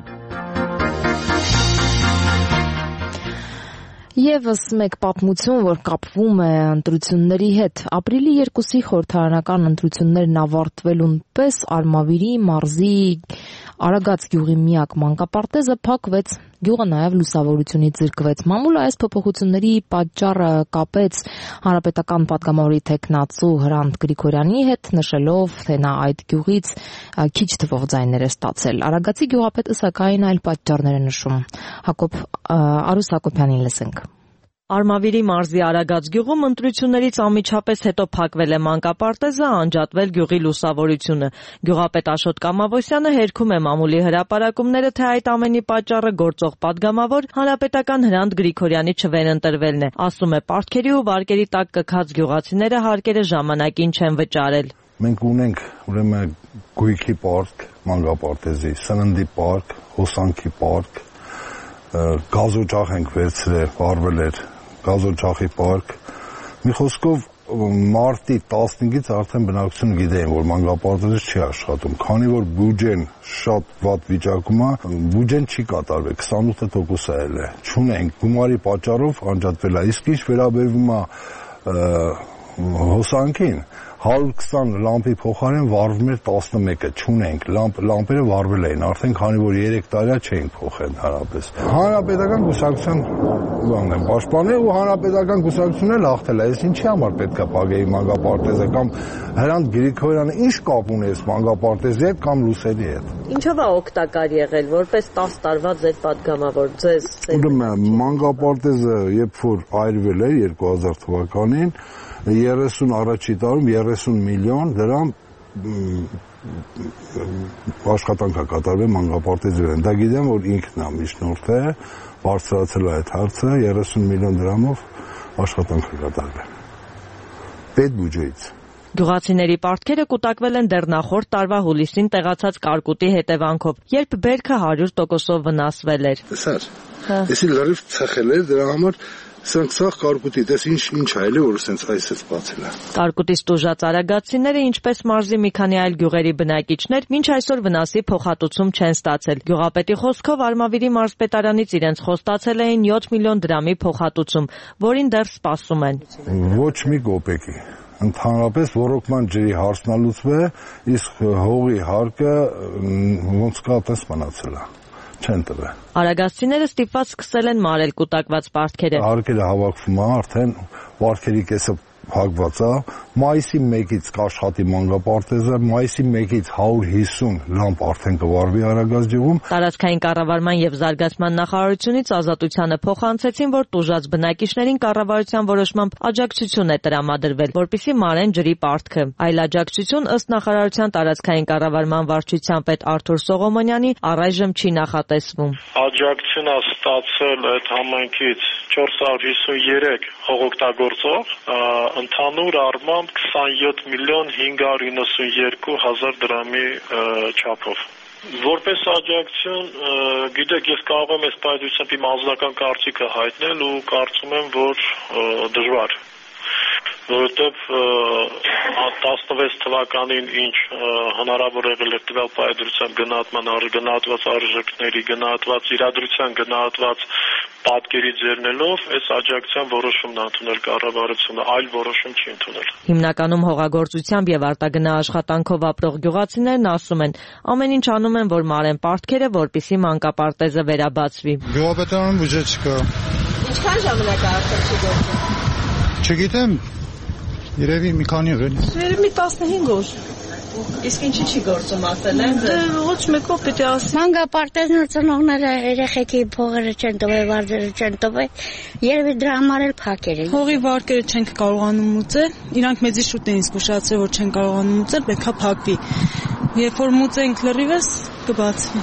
Եվս մեկ պատմություն, որ կապվում է ընտրությունների հետ։ Ապրիլի 2-ի խորհրդարանական ընտրություններն ավարտվելուն պես Արմավիրի մարզի Արագած գյուղի միակ մանկապարտեզը փակվեց, գյուղը նաև լուսավորությունից զրկվեց։ Մամուլը այս փոփոխությունների պատճառը կապեց հանրապետական պատգամավորի տեխնացու Հրանտ Գրիգորյանի հետ, նշելով, թե նա այդ գյուղից քիչ թվով ձայներ է ստացել։ Արագածի գյուղապետը սակայն այլ պատճառներ է նշում։ Արուս Հակոբյանին լսենք։ Արմավիրի մարզի Արագած գյուղում ընտրություններից անմիջապես հետո փակվել է մանկապարտեզը, անջատվել գյուղի լուսավորությունը։ Գյուղապետ Աշոտ Կամավոսյանը հերքում է մամուլի հրապարակումները, թե այդ ամենի պատճառը գործող պատգամավոր հանրապետական Հրանտ Գրիգորյանի չվերընտրվելն է։ Ասում է, պարտքերի ու վարկերի տակ կքած գյուղացիները հարկերը ժամանակին չեն վճարել։ մենք ունենք ուրեմն գույքի պարկ, մանկապարտեզի, սննդի պարկ, հոսանքի պարկ, գազօջախ ենք վերցրել, վարվել էր գազօջախի պարկ։ Մի խոսքով մարտի 15-ից արդեն բնակչությունը գիտեն, որ մանկապարտեզը չի աշխատում, քանի որ բյուջեն շատ վատ վիճակում է, բյուջեն չի կատարվել, 28% ել է, չունենք, գումարի պատճառով անջատվել է, իսկ ինչ վերաբերվում է հոսանքին, 120 լամպի փոխարեն վառվում էր 11-ը, չունենք, լամպերը վառվել էին, արդեն քանի որ 3 տարի չէին փոխել հարաբես։ Հանրապետական կուսակցության բանն եմ պաշտպանել ու հանրապետական կուսակցությունն էլ հաղթել է, ես ինչի համար պետք է պագեի մանկապարտեզը կամ Հրանտ Գրիգորյանը ինչ կապ ունի այս մանկապարտեզի հետ կամ լուսերի հետ։ Ինչով է օգտակար եղել, որպես 10 տարվա ձեր պատգամավոր ձեզ։ Ուրեմն մանկապարտեզը երբ որ այրվել է 2000 թվականին 30 առաջի տարում 30 միլիոն դրամ աշխատանք է կատարվել մանկապարտեզի վրա։ Դա գիտեմ, որ ինքն է միջնորդ է, բարձրացել է այդ հարցը, 30 միլիոն դրամով աշխատանք է կատարվել։ Պետբյուջեից։ Գյուղացիների պարտքերը կուտակվել են դեռ նախորդ տարվա հուլիսին տեղացած կարկուտի հետևանքով, երբ բերքը 100%-ով վնասվել էր։ Սար, էսի լրիվ ցխել էր, դրա համար սրանք սաղ կարկուտի, դες ինչ այլ է, որ սենց այսպես բացել է։ Կարկուտից տուժած արագացիները, ինչպես մարզի մի քանի այլ գյուղերի բնակիչներ, մինչ այսօր վնասի փոխհատուցում չեն ստացել։ Գյուղապետի խոսքով Արմավիրի մարզպետարանից իրենց խոստացել էին 7 միլիոն դրամի փոխհատուցում, որին դեռ սպասում են։ Ոչ մի կոպեկի։ Ընդհանրապես ոռոգման ջրի հարցն է լուծվել, իսկ հողի հարկը ոնց կա այդպես մնացել է։ Չեն տվել։ Արագացիները ստիպված սկսել են մարել կուտակված պարտքերը։ Հարկերը հավաքվում է, արդեն պարտքերի կեսը փակված է։ Մայիսի 1-ից կաշխատի մանկապարտեզը, մայիսի 1-ից 150 լամպ արդեն կվարվի Արագած գյուղում։ Տարածքային կառավարման եւ զարգացման նախարարությունից Ազատությանը փոխանցեցին, որ տուժած բնակիչներին կառավարության որոշմամբ աջակցություն է տրամադրվել, որպեսզի մարեն ջրի պարտքը։ Այլ աջակցություն ըստ նախարարության տարածքային կառավարման վարչության պետ Արթուր Սողոմոնյանի առայժմ չի նախատեսվում։ Աջակցություն է ստացել այդ համայնքից 453 հողօգտագործող, ընդհանուր առմամբ 27 միլիոն 592 հազար դրամի չափով։ Որպես աջակցություն, գիտեք, ես կարող եմ այս պայծությամբ իմ անձնական կարծիքը հայտնել ու կարծում եմ, որ դժվար, որովհետև 16 թվականին ինչ հնարավոր եղել էր տվյալ պայծությամբ գնահատված արժեքների, գնահատված իրադրության, գնահատված պատկերի ձեռնելով, այս աջակցության որոշումն ընդունել կառավարությունը, այլ որոշում չի ընդունել։ Հիմնականում հողագործությամբ եւ արտագնա աշխատանքով ապրող գյուղացիներն ասում են, ամեն ինչ անում են, որ մարեն պարտքերը, որպեսզի մանկապարտեզը վերաբացվի։ Գյուղապետարանում բյուջե չկա։ Ինչքան ժամանակ է արդեն չի գործում։ Չգիտեմ, երևի մի քանի օր էլի։ Երևի 15 օր։ Իսկ ինչի չի գործում ասել են։ Դե ոչ մեկով պետք է ասի։ Մանկապարտեզն ծնողները երեխեքի փողերը չեն տվել, վարձերը չեն տվել, երևի դրա համար էլ փակել են։ Հողի վարկերը չենք կարողանում մուծել, իրանք մեզի շուտ էին զգուշացրել, որ չեն կարողանում մուծել, պետքա փակվի։ Երբ որ մուծենք լրիվս, կբացվի։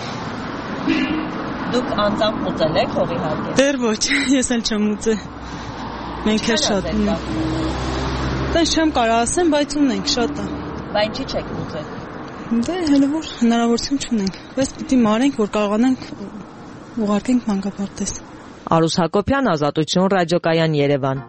Դուք անձամբ մուծել եք հողի հարկերը։ Դեռ ոչ, ես էլ չեմ մուծել։ Մենք էլ շատ ունենք։ Տենց չեմ կարող ասեմ, բայց ունենք շատ է։ Բայց ինչի՞ չեք մուծել։ Դե հələ որ հնարավորություն չունենք։ Բայց պիտի մարենք, որ կարողանանք ուղարկենք մանկապարտեզ։ Արուս Հակոբյան, Ազատություն, ռադիոկայան, Երևան։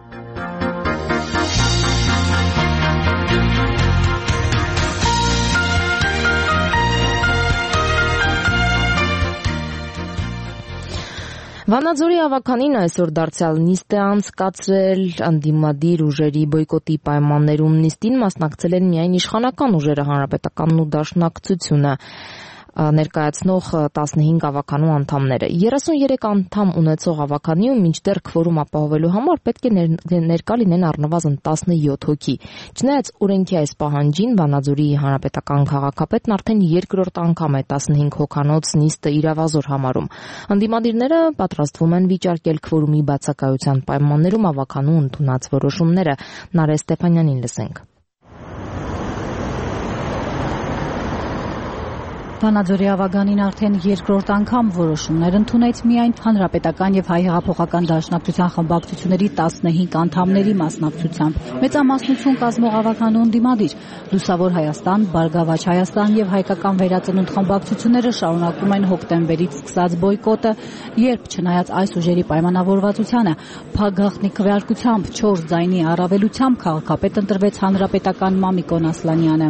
Վանաձորի ավականին այսօր դարձյալ նիստ է անցկացրել անդիմադիր ուժերի բոյկոտի պայմաններում նիստին մասնակցել են միայն իշխանական ուժերը, հանրապետականն ու դաշնակցությունը ներկայացնող 15 ավականու անդամները։ 33 անդամ ունեցող ավականիում մինչդեռ քվորում ապահովելու համար պետք է ներկա լինեն առնվազն 17 հոգի։ Չնայած օրենքի այս պահանջին Վանաձորի հանրապետական քաղաքապետն արդեն երկրորդ անգամ է 15 հոգանոց նիստը իրավազոր համարում։ Անդիմադիրները պատրաստվում են վիճարկել քվորումի բացակայության պայմաններում ավականու ընդունած որոշումները։ Նարէ Ստեփանյանին լսենք։ Վանաձորի ավագանին արդեն երկրորդ անգամ որոշումներ ընդունեց միայն Հանրապետական եւ Հայ հեղափոխական դաշնակցության խմբակցությունների 15 անդամների մասնակցությամբ։ Մեծամասնություն կազմող ավագանու ընդդիմադիր Լուսավոր Հայաստան, Բարգավաճ Հայաստան եւ Հայկական վերածնունդ խմբակցությունները շարունակում են հոկտեմբերից սկսած բոյկոտը, երբ չնայած այս ուժերի պայմանավորվածությանը փակ գաղտնի քվեարկությամբ 4 ձայնի առավելությամբ քաղաքապետ ընտրվեց հանրապետական Մամիկոն Ասլանյանը։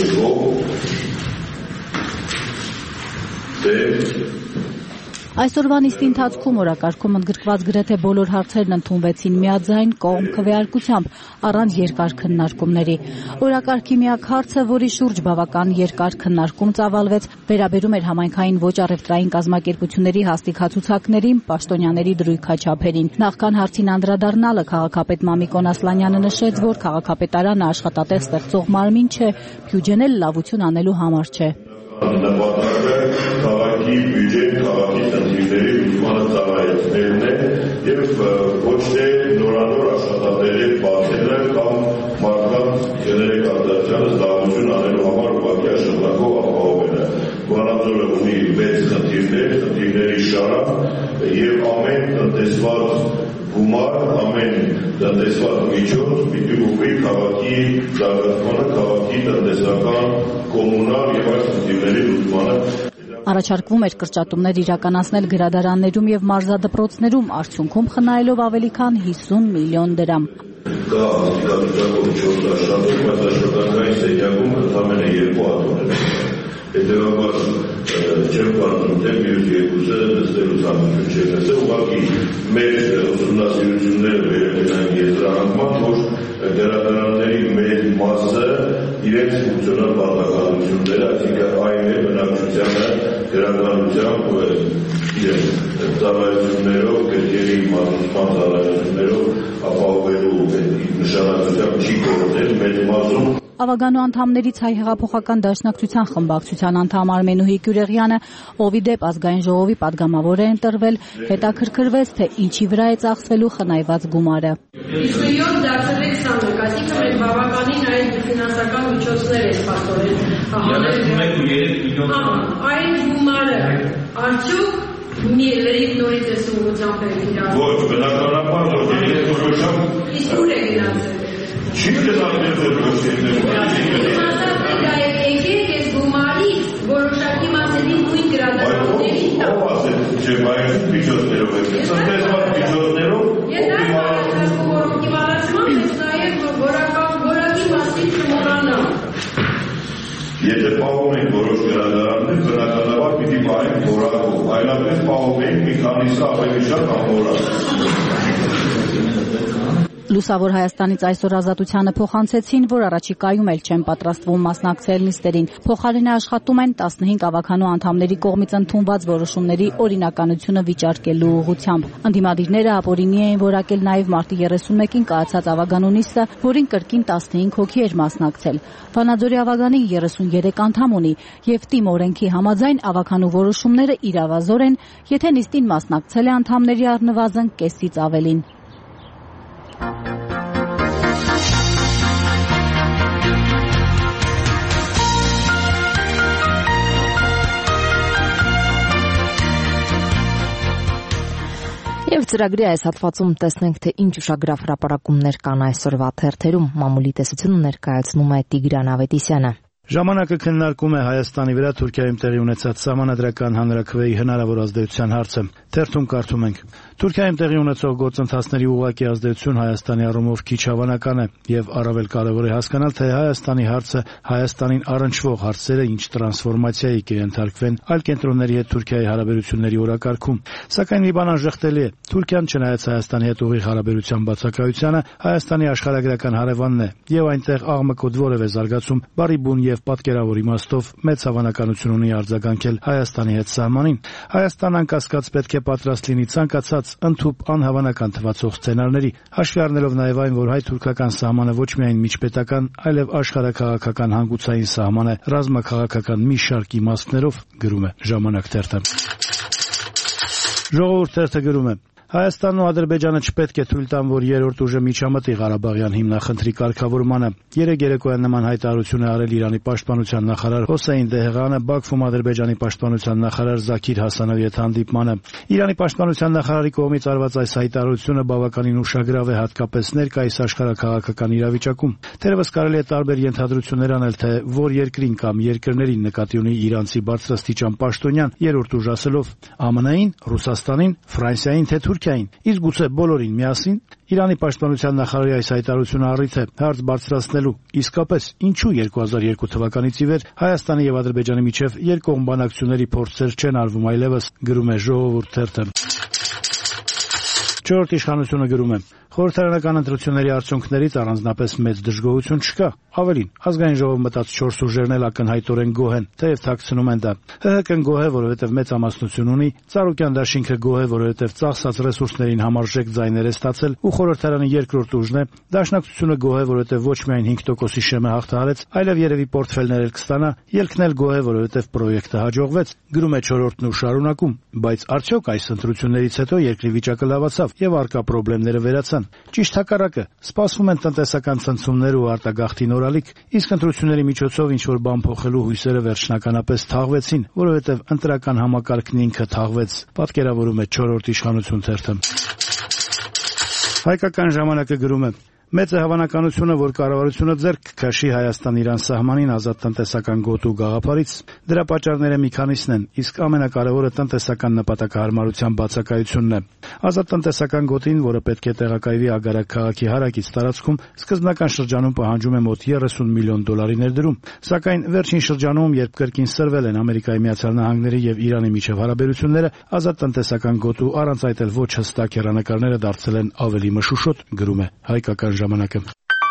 Այսօրվա նիստի ընթացքում օրակարգում ընդգրկված գրեթե բոլոր հարցերն ընդունվեցին միաձայն կողմ քվեարկությամբ, առանց երկար քննարկումների։ Օրակարգի միակ հարցը, որի շուրջ բավական երկար քննարկում ծավալվեց, վերաբերում էր համայնքային ոչ առևտրային կազմակերպությունների հաստիքացուցակներին, պաշտոնյաների դրույքաչափերին։ Նախքան հարցին անդրադառնալը քաղաքապետ Մամիկոն Ասլանյանը նշեց, որ քաղաքապետարանը աշխատատեղ ստեղծող մարմին չէ, Փյուջեն էլ լավություն անելու համար չէ։ Նպատակը քաղաքի բյուջեն, քաղաքի տնտեսների լուծմանը ծառայեցնելն է եւ ոչ թե նորանոր աշխատատեղեր բացելը կամ մարդկանց գներեք արտադրությանը զբաղություն անելու համար ուղղակի աշխատանքով ապահովելը։ Վանաձորը ունի 6 խնդիրներ, խնդիրների շարք եւ ամեն տնտեսված գումար, ամեն տնտեսված միջոց պիտի ուղղի քաղաքի զարգացմանը, քաղաքի տնտեսական, կոմունալ եւ այլ խնդիրների լուծմանը։ Առաջարկվում էր կրճատումներ իրականացնել գրադարաններում եւ մարզադպրոցներում, արդյունքում խնայելով ավելի քան 50 միլիոն դրամ։ Կա հաստիքացուցակով 4 աշխատող, բայց աշխատանքային սենյակում ընդամենը 2 ատոմներ։ Հետևաբար չեմ կարծում, թե մյուս երկուսը նստելու ցանկություն չեն նստել, ուղղակի մեր ուսումնասիրությունները վերել են եզրահանգման, որ գրադարանների մեծ մասը իրենց ֆունկցիոնալ պարտականությունները, այսինքն այն է բնակչությանը գրականությամբ իրենց ծառայություններով, գրքերի իմաստության ծառայություններով ապահովելու նշանակությամբ չի գործել մեծ մասում։ Ավագանու անդամներից Հայ հեղափոխական դաշնակցության խմբակցության անդամ Արմենուհի Գյուրեղյանը, ով ի դեպ ազգային ժողովի падգամավոր է ընտրվել, հետաքրքրվեց, թե ինչի վրա է ծախսվելու խնայված գումարը։ 57 դարձել 21, այսինքն մեր բավականին այն ֆինանսական միջոցներ է սպասել։ Այն գումարը արդյոք լրիվ նորից է սուղությամբ է իրար։ Ոչ, բնականաբար որ իսկ ուր է գնացել։ Չի գնացել եկեք ես գումարից որոշակի մասերի նույն գրադարաններին տա։ Ով ասել, չէ, բայց միջոցներով է։ Տնտեսական միջոցներով օպտիմալացման ես նաև որակի մասին չմոռանամ։ Եթե պահում ենք որոշ գրադարաններ, բնականաբար պիտի պահենք որակով, այլապես պահում ենք մի քանիսը ավելի շատ անորակ։ Լուսավոր Հայաստանից այսօր Ազատությանը փոխանցեցին, որ առաջիկայում էլ չեն պատրաստվում մասնակցել նիստերին։ Փոխարենը աշխատում են 15 ավագանու անդամների կողմից ընդունված որոշումների օրինականությունը վիճարկելու ուղղությամբ։ Ընդդիմադիրները ապօրինի էին որակել նաև մարտի 31-ին կայացած ավագանու նիստը, որին կրկին 15 հոգի էր մասնակցել։ Վանաձորի ավագանին 33 անդամ ունի եւ ՏԻՄ օրենքի համաձայն ավագանու որոշումները իրավազոր են, եթե նիստին մասնակցել է անդամների առնվազն կեսից ավելին։ Եվ ծրագրի այս հատվածում տեսնենք, թե ինչ ուշագրավ հրապարակումներ կան այսօրվա թերթերում։ Մամուլի տեսությունը ներկայացնում է Տիգրան Ավետիսյանը։ Ժամանակը քննարկում է Հայաստանի վրա Թուրքիայում տեղի ունեցած սահմանադրական հանրաքվեի հնարավոր ազդեցության հարցը։ Թերթում կարդում ենք. Թուրքիայում տեղի ունեցող գործընթացների ուղղակի ազդեցություն Հայաստանի առումով քիչ հավանական է եւ առավել կարեւոր է հասկանալ, թե Հայաստանի հարցը Հայաստանին առնչվող հարցերը ինչ տրանսֆորմացիայի կենթարկվեն այլ կենտրոնների հետ Թուրքիայի հարաբերությունների օրակարգում։ Սակայն մի բան անժխտելի է. Թուրքիան չնայած Հայաստանի հետ ուղիղ հարաբերության բացակայությանը, Հայաստանի աշխարհագրական հարևանն է եւ այնտեղ աղմկոտ որևէ զարգացում բարի բուն եւ պատկերավոր իմաստով մեծ հավանականություն ունի արձագանքել Հայաստանի հետ սահմանին։ Հայաստան անկասկած պետք է պատրաստ լինի ցանկացած ընդհուպ անհավանական թվացող սցենարների, հաշվի առնելով նաև այն, որ հայ-թուրքական սահմանը ոչ միայն միջպետական, այլև աշխարհաքաղաքական հանգուցային սահման է ռազմաքաղաքական մի շարք իմաստներով, գրում է Ժամանակ թերթը։ Ժողովուրդ թերթը գրում է. Հայաստանն ու Ադրբեջանը չպետք է թույլ տան, որ երրորդ ուժը միջամտի Ղարաբաղյան հիմնախնդրի կարգավորմանը։ Երեկոյան նման հայտարարություն է արել Իրանի պաշտպանության նախարար Հոսեյն Դեհղանը Բաքվում Ադրբեջանի պաշտպանության նախարար Զաքիր Հասանովի հետ հանդիպմանը։ Իրանի պաշտպանության նախարարի կողմից արված այս հայտարարությունը բավականին ուշագրավ է, հատկապես ներկայիս աշխարհաքաղաքական իրավիճակում։ Թերևս կարելի է տարբեր ենթադրություններ անել, թե որ երկրին կամ երկրներին նկատի ունի իրանցի բարձրաստիճան պաշտոնյան երրորդ ուժ ասելով ԱՄՆ-ին, Ռուսաստանին, Ֆրանսիային, թե Թուրքիային, իսկ գուցե բոլորին միասին։ Իրանի պաշտպանության նախարարի այս հայտարարությունը առիթ է հարց բարձրացնելու, իսկապես ինչու 2002 թվականից ի վեր Հայաստանի եւ Ադրբեջանի միջև երկկողմ բանակցությունների փորձեր չեն արվում այլևս, գրում է Ժողովուրդ թերթը։ Չորրորդ իշխանությունը գրում է. Խորհրդարանական ընտրությունների արդյունքներից առանձնապես մեծ դժգոհություն չկա։ Ավելին, ազգային ժողով մտած 4 ուժերն էլ ակնհայտորեն գոհ են, թեև թաքցնում են դա։ ՀՀԿ-ն գոհ է, որովհետև մեծ ամասնություն ունի, Ծառուկյան դաշինքը գոհ է, որովհետև ծախսած ռեսուրսներին համարժեք ձայներ է ստացել, ու խորհրդարանի երկրորդ ուժն է, Դաշնակցությունը գոհ է, որովհետև ոչ միայն 5%-ի շեմը հաղթահարեց, այլև երևի պորտֆելներ էլ կստանա, ելքն էլ գոհ է, որովհետև պրոյեկտը հաջողվեց, գրում է Չորրորդն ու շարունակում։ Բայց արդյոք այս ընտրություններից հետո երկրի վիճակը լավացավ եւ արկա խնդիրները վերացան։ Ճիշտ հակառակը, սպասվում են տնտեսական ցնցումներ ու արտագաղթի նորալիք, իսկ ընտրությունների միջոցով ինչ-որ բան փոխելու հույսերը վերջնականապես թաղվեցին, որովհետև ընտրական համակարգն ինքը թաղվեց, պատկերավորում է Չորրորդ իշխանություն թերթը։ Հայկական ժամանակը գրում է. Մեծ է հավանականությունը, որ կառավարությունը ձեռք կքաշի Հայաստան-Իրան սահմանին ազատ տնտեսական գոտու գաղափարից։ Դրա պատճառները մի քանիսն են, իսկ ամենակարևորը տնտեսական նպատակահարմարության բացակայությունն է։ Ազատ տնտեսական գոտին, որը պետք է տեղակայվի Ագարակ քաղաքի հարակից տարածքում, սկզբնական շրջանում պահանջում է մոտ 30 միլիոն դոլարի ներդրում, սակայն վերջին շրջանում, երբ կրկին սրվել են Ամերիկայի Միացյալ Նահանգների եւ Իրանի միջև հարաբերությունները, ազատ տնտեսական գոտու առանց այդ էլ ոչ հստակ հեռանկարները դարձել են ավելի մշուշոտ, գրում է Հայկական ժամանակը։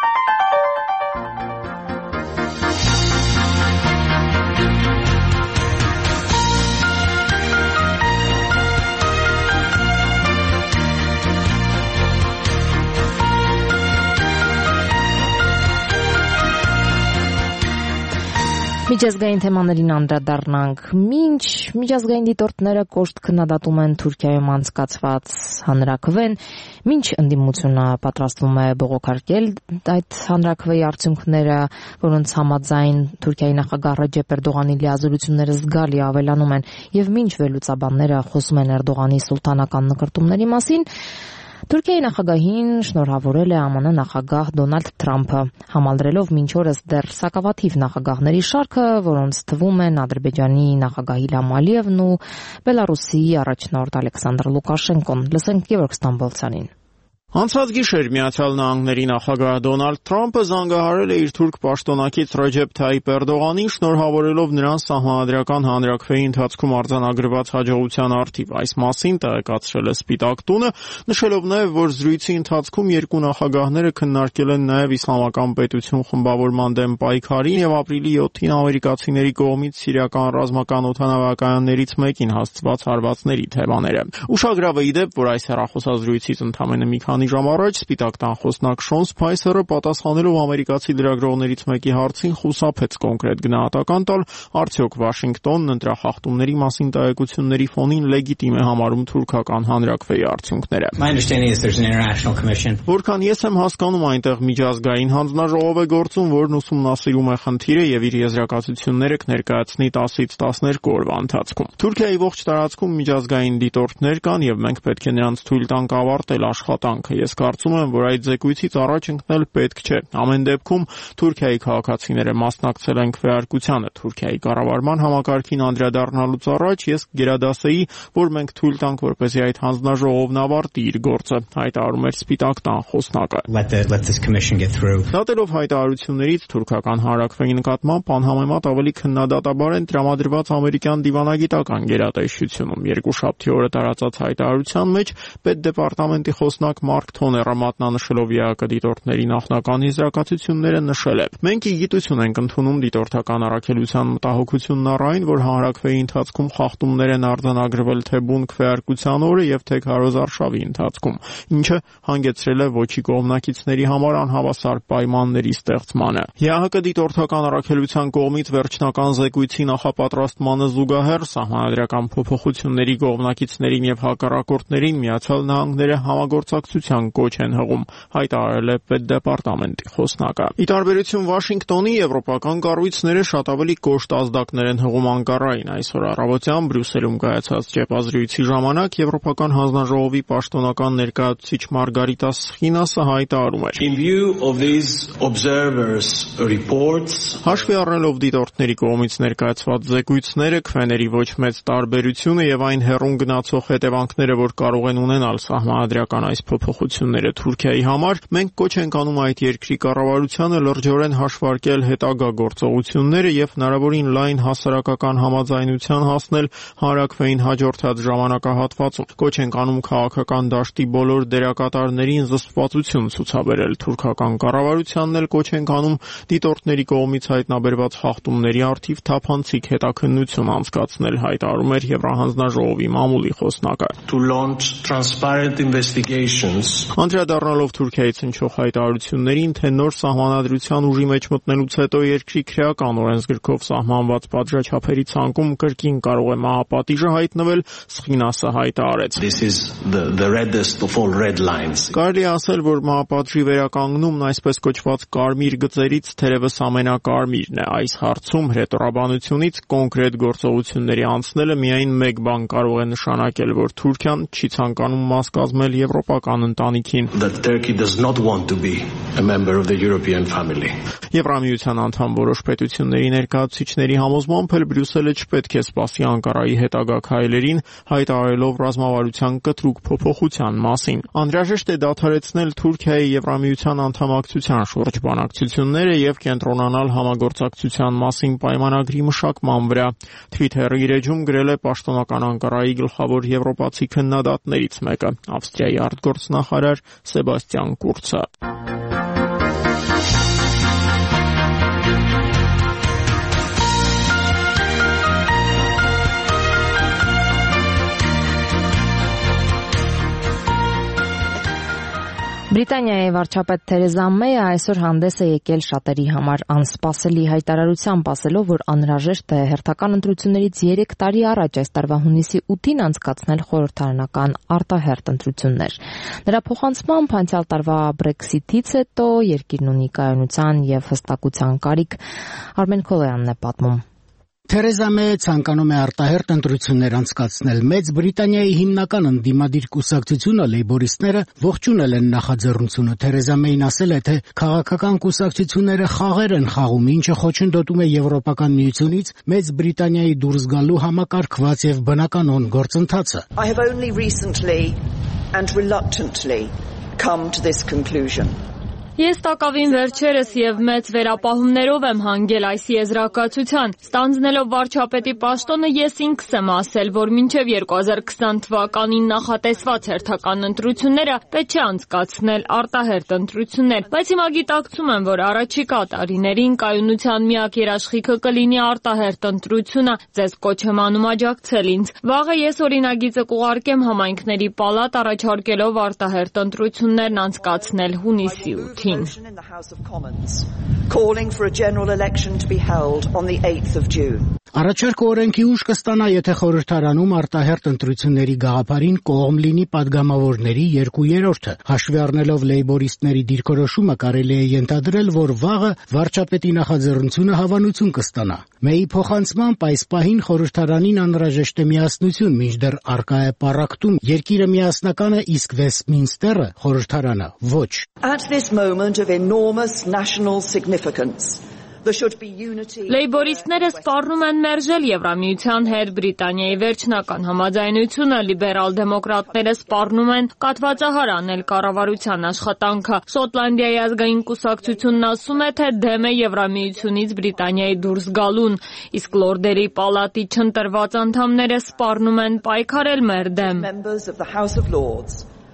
Միջազգային թեմաներին անդրադառնանք։ Մինչ միջազգային դիտորդները կոշտ քննադատում են Թուրքիայում անցկացված հանրաքվեն, մինչ ընդդիմությունը պատրաստվում է բողոքարկել այդ հանրաքվեի արդյունքները, որոնց համաձայն Թուրքիայի նախագահ Ռեջեփ Էրդողանի լիազորությունները զգալի ավելանում են, եւ մինչ վերլուծաբանները խոսում են Էրդողանի սուլտանական նկրտումների մասին, Թուրքիայի նախագահին շնորհավորել է ԱՄՆ նախագահ Դոնալդ Թրամփը, համալրելով մինչ օրս դեռ սակավաթիվ նախագահների շարքը, որոնց թվում են Ադրբեջանի նախագահ Իլհամ Ալիևն ու Բելարուսի առաջնորդ Ալեքսանդր Լուկաշենկոն։ Լսենք Գևորգ Ստամբոլցյանին։ Անցած գիշեր Միացյալ Նահանգների նախագահ Դոնալդ Թրամփը զանգահարել է իր թուրք պաշտոնակից Ռեջեփ Թայիփ Էրդողանին, շնորհավորելով նրան սահմանադրական հանրաքվեի ընթացքում արձանագրված հաջողության առթիվ։ Այս մասին տեղեկացրել է Սպիտակ տունը, նշելով նաև, որ զրույցի ընթացքում երկու նախագահները քննարկել են նաև Իսլամական պետություն խմբավորման դեմ պայքարին եւ ապրիլի 7-ին ամերիկացիների կողմից սիրիական ռազմական օդանավակայաններից մեկին հասցված հարվածների թեմաները։ Ուշագրավ է ի դեպ, որ այս հեռախոսազրույցից ընդամենը մի քանի ժամ առաջ Սպիտակ տան խոսնակ Շոն Սփայսերը պատասխանելով ամերիկացի լրագրողներից մեկի հարցին խուսափեց կոնկրետ գնահատական տալ, արդյոք Վաշինգտոնն ընտրախախտումների մասին տեղեկությունների ֆոնին լեգիտիմ է համարում թուրքական հանրաքվեի արդյունքները։ Որքան ես եմ հասկանում, այնտեղ միջազգային հանձնաժողով է գործում, որն ուսումնասիրում է խնդիրը եւ իր եզրակացությունները կներկայացնի 10-ից 12 օրվա ընթացքում։ Թուրքիայի ողջ տարածքում միջազգային դիտորդներ կան եւ մենք պետք է նրանց թույլ տանք ավարտել աշխատանքը։ Ես կարծում եմ, որ այդ զեկույցից առաջ ընկնել պետք չէ։ Ամեն դեպքում Թուրքիայի քաղաքացիները մասնակցել են քվեարկությանը։ Թուրքիայի կառավարման համակարգին անդրադառնալուց առաջ ես գերադասեի, որ մենք թույլ տանք, որպեսզի այդ հանձնաժողովն ավարտի իր գործը, հայտարարում էր Սպիտակ տան խոսնակը։ Դատելով հայտարարություններից թուրքական հանրաքվեի նկատմամբ անհամեմատ ավելի քննադատաբար են տրամադրված ամերիկյան դիվանագիտական գերատեսչությունում։ Երկուշաբթի օրը տարածած հայտարարության մեջ պետդեպարտամենտի խոսնակ Մարկ Թոները մատնանշելով ԵԱԿ դիտորդների նախնական եզրակացությունները նշել է. «Մենք ի գիտություն ենք ընդունում դիտորդական առաքելության մտահոգությունն առ այն, որ հանրաքվեի ընթացքում խախտումներ են արձանագրվել թե բուն քվեարկության օրը եւ թե քարոզարշավի ընթացքում, ինչը հանգեցրել է ոչի կողմնակիցների համար անհավասար պայմանների ստեղծմանը։ ԵԱՀԿ դիտորդական առաքելության կողմից վերջնական զեկույցի նախապատրաստմանը զուգահեռ սահմանադրական փոփոխությունների կողմնակիցներին եւ հակառակորդներին Միացյալ Նահանգները համագործակցության կոչ են հղում», հայտարարել է Պետդեպարտամենտի խոսնակը։ Ի տարբերություն Վաշինգտոնի, եվրոպական կառույցները շատ ավելի կոշտ ազդակներ են հղում Անկարային։ Այսօր առավոտյան Բրյուսելում կայացած ճեպազրույցի ժամանակ Եվրոպական հանձնաժողովի պաշտոնական ներկայացուցիչ Մարգարիտա Սխինասը հայտարարում էր. «Հաշվի առնելով դիտորդների կողմից ներկայացված զեկույցները, քվեների ոչ մեծ տարբերությունը եւ այն հեռուն գնացող հետևանքները, որ կարող են ունենալ սահմանադրական այս փոփոխությունները Թուրքիայի համար, մենք կոչ ենք անում այդ երկրի կառավարությանը լրջորեն հաշվարկել հետագա գործողությունները եւ հնարավորին լայն հասարակական համաձայնության հասնել հանրաքվեին հաջորդած ժամանակահատվածում։ Կոչ ենք անում քաղաքական դաշտի բոլոր դերակատարներին զսպվածություն ցուցաբերել։ Թուրքական կառավարությանն էլ կոչ ենք անում դիտորդների կողմից հայտնաբերված խախտումների առթիվ թափանցիկ հետաքննություն անցկացնել», հայտարարում էր Եվրահանձնաժողովի մամուլի խոսնակը։ Անդրադառնալով Թուրքիայից հնչող հայտարարություններին, թե նոր սահմանադրության ուժի մեջ մտնելուց հետո երկրի քրեական օրենսգրքով սահմանված պատժաչափերի ցանկում կրկին կարող է մահապատիժը հայտնվել, Սխինասը հայտարարեց. «Կարելի է ասել, որ մահապատժի վերականգնումն այսպես կոչված կարմիր գծերից թերևս ամենակարմիրն է։ Այս հարցում հրետորաբանությունից կոնկրետ գործողությունների անցնելը միայն մեկ բան կարող է նշանակել, որ Թուրքիան չի ցանկանում մաս կազմել եվրոպական ընտանիքին»։ Եվրամիության անդամ որոշ պետությունների ներկայացուցիչների համոզմամբ էլ Բրյուսելը չպետք է սպասի Անկարայի հետագա քայլերին, հայտարարելով ռազմավարության կտրուկ փոփոխության մասին։ Անհրաժեշտ է դադարեցնել Թուրքիայի Եվրամիության անդամակցության շուրջ բանակցությունները եւ կենտրոնանալ համագործակցության մասին պայմանագրի մշակման վրա։ Twitter-ի իր էջում գրել է պաշտոնական Անկարայի գլխավոր եվրոպացի քննադատներից մեկը՝ Ավստրիայի արտգործնախարար Սեբաստիան Կուրցը։ Բրիտանիայի վարչապետ Թերեզա Մեյը այսօր հանդես է եկել շատերի համար անսպասելի հայտարարությամբ, ասելով, որ անհրաժեշտ է հերթական ընտրություններից 3 տարի առաջ այս տարվա հունիսի 8-ին անցկացնել խորհրդարանական արտահերթ ընտրություններ։ Նրա փոխանցմամբ անցյալ տարվա Brexit-ից հետո երկիրն ունի կայունության եւ հստակության կարիք։ Արմեն Քոլոյանն է պատմում։ Թերեզա Մեյը ցանկանում է արտահերթ ընտրություններ անցկացնել։ Մեծ Բրիտանիայի հիմնական ընդդիմադիր կուսակցությունը լեյբորիստները ողջունել են նախաձեռնությունը։ Թերեզա Մեյն ասել է, թե քաղաքական կուսակցությունները խաղեր են խաղում, ինչը խոչընդոտում է Եվրոպական միությունից Մեծ Բրիտանիայի դուրս գալու համակարգված եւ բնականոն գործընթացը։ I have only recently and reluctantly come to this conclusion. Ես տակավին վերջերս եւ մեծ վերապահումներով եմ հանգել այս եզրակացության։ Ստանձնելով վարչապետի պաշտոնը ես ինքս եմ ասել, որ մինչև 2020 թվականին նախատեսված հերթական ընտրությունները պետք է անցկացնել արտահերթ ընտրություններ, բայց հիմա գիտակցում եմ, որ առաջիկա տարիներին կայունության միակ երաշխիքը կլինի արտահերթ ընտրությունը։ Ձեզ կոչ եմ անում աջակցել ինձ։ Վաղը ես օրինագիծը կուղարկեմ համայնքների պալատ առաջարկելով արտահերթ ընտրություններն անցկացնել հունիսի 8-ին։ In the House of Commons, calling for a general election to be held on the 8th of June. Առաջարկը օրենքի ուժ կստանա, եթե խորհրդարանում արտահերթ ընտրությունների գաղափարին կողմ լինի падգամավորների 2/3-ը։ Հաշվի առնելով լեյբորիստների դիրքորոշումը, կարելի է ենթադրել, որ վաղը վարչապետի նախաձեռնությունը հավանություն կստանա։ Մեյի փոխանցմամբ այս պահին խորհրդարանին անհրաժեշտ է միասնություն, մինչդեռ առկա է պառակտում։ Երկիրը միասնական է, իսկ Վեսթմինստերը խորհրդարանը ոչ։ At this moment of enormous national significance, there should be unity. Լեյբորիստները սպառնում են մերժել Եվրամիության հետ Բրիտանիայի վերջնական համաձայնությունը, լիբերալ դեմոկրատները սպառնում են կաթվածահար անել կառավարության աշխատանքը։ Շոտլանդիայի ազգային կուսակցությունն ասում է, թե դեմ է Եվրամիությունից Բրիտանիայի դուրս գալուն, իսկ լորդերի պալատի չընտրված անդամները սպառնում են պայքարել մեր դեմ։ Members of the House of Lords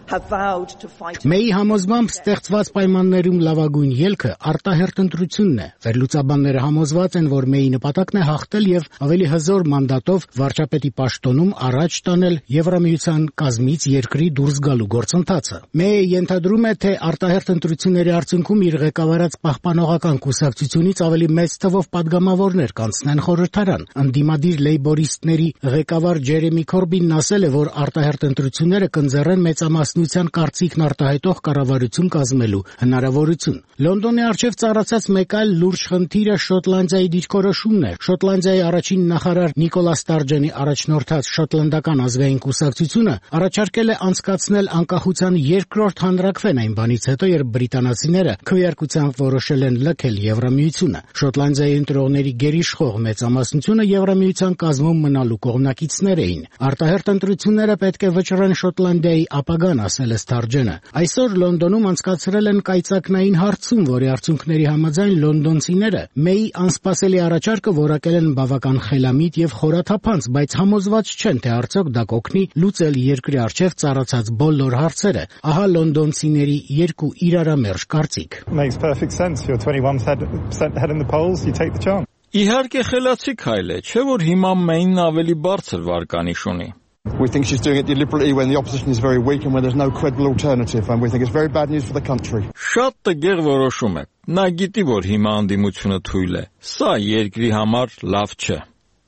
have vowed to fight. Մեի համոզմամբ ստեղծված պայմաններում լավագույն ելքը արտահերթ ընտրությունն է։ Վերլուծաբանները համոզված են, որ Մեի նպատակն է հաղթել եւ ավելի հզոր մանդատով վարչապետի պաշտոնում առաջ տանել Եվրամիության կազմից երկրի դուրս գալու գործընթացը։ Մեյը ենթադրում է, թե արտահերթ ընտրությունների արդյունքում իր ղեկավարած պահպանողական կուսակցությունից ավելի մեծ թվով падգամավորներ կանցնեն խորհրդարան։ Ընդդիմադիր լեյբորիստների ղեկավար Ջերեմի Քորբինն ասել է, որ արտահերթ ընտրությունները կընձեռեն մեծամասնության կարծիքն արտահայտող կառավարություն կազմելու հնարավորություն։ Լոնդոնի առջև ծառացած մեկ այլ լուրջ խնդիրը Շոտլանդիայի դիրքորոշումն է։ Շոտլանդիայի առաջին նախարար Նիկոլա Ստարջենի առաջնորդած շոտլանդական ազգային կուսակցությունը առաջարկել է անցկացնել անկախության երկրորդ հանրաքվեն այն բանից հետո, երբ բրիտանացիները քվեարկությամբ որոշել են լքել Եվրամիությունը։ Շոտլանդիայի ընտրողների գերիշխող մեծամասնությունը Եվրամիության կազմում մնալու կողմնակիցներ էին։ Արտահերթ ընտրությունները պետք է վճռեն Շոտլանդիայի ապագան, ասել է Ստարջենը։ Այսօր Լոնդոնում անցկացրել են կայծակնային հարցում, որի արդյունքների համաձայն լոնդոնցիները Մեյի անսպասելի առաջարկը որակել են բավական խելամիտ եւ խորաթափանց, բայց համոզված չեն, թե արդյոք դա կօգնի լուծել երկրի առջև ծառացած բոլոր հարցերը։ Ահա լոնդոնցիների երկու իրարամերժ կարծիք։ Makes perfect sense. You're 21% ahead in the polls, you take the chance. Իհարկե խելացի քայլ է, չէ՞ որ հիմա Մեյնն ավելի բարձր վարկանիշ ունի։ We think she's doing it deliberately when the opposition is very weak and when there's no credible alternative, and we think it's very bad news for the country. Շատ տգեղ որոշում է։ Նա գիտի, որ հիմա անդիմությունը թույլ է։ Սա երկրի համար լավ չէ։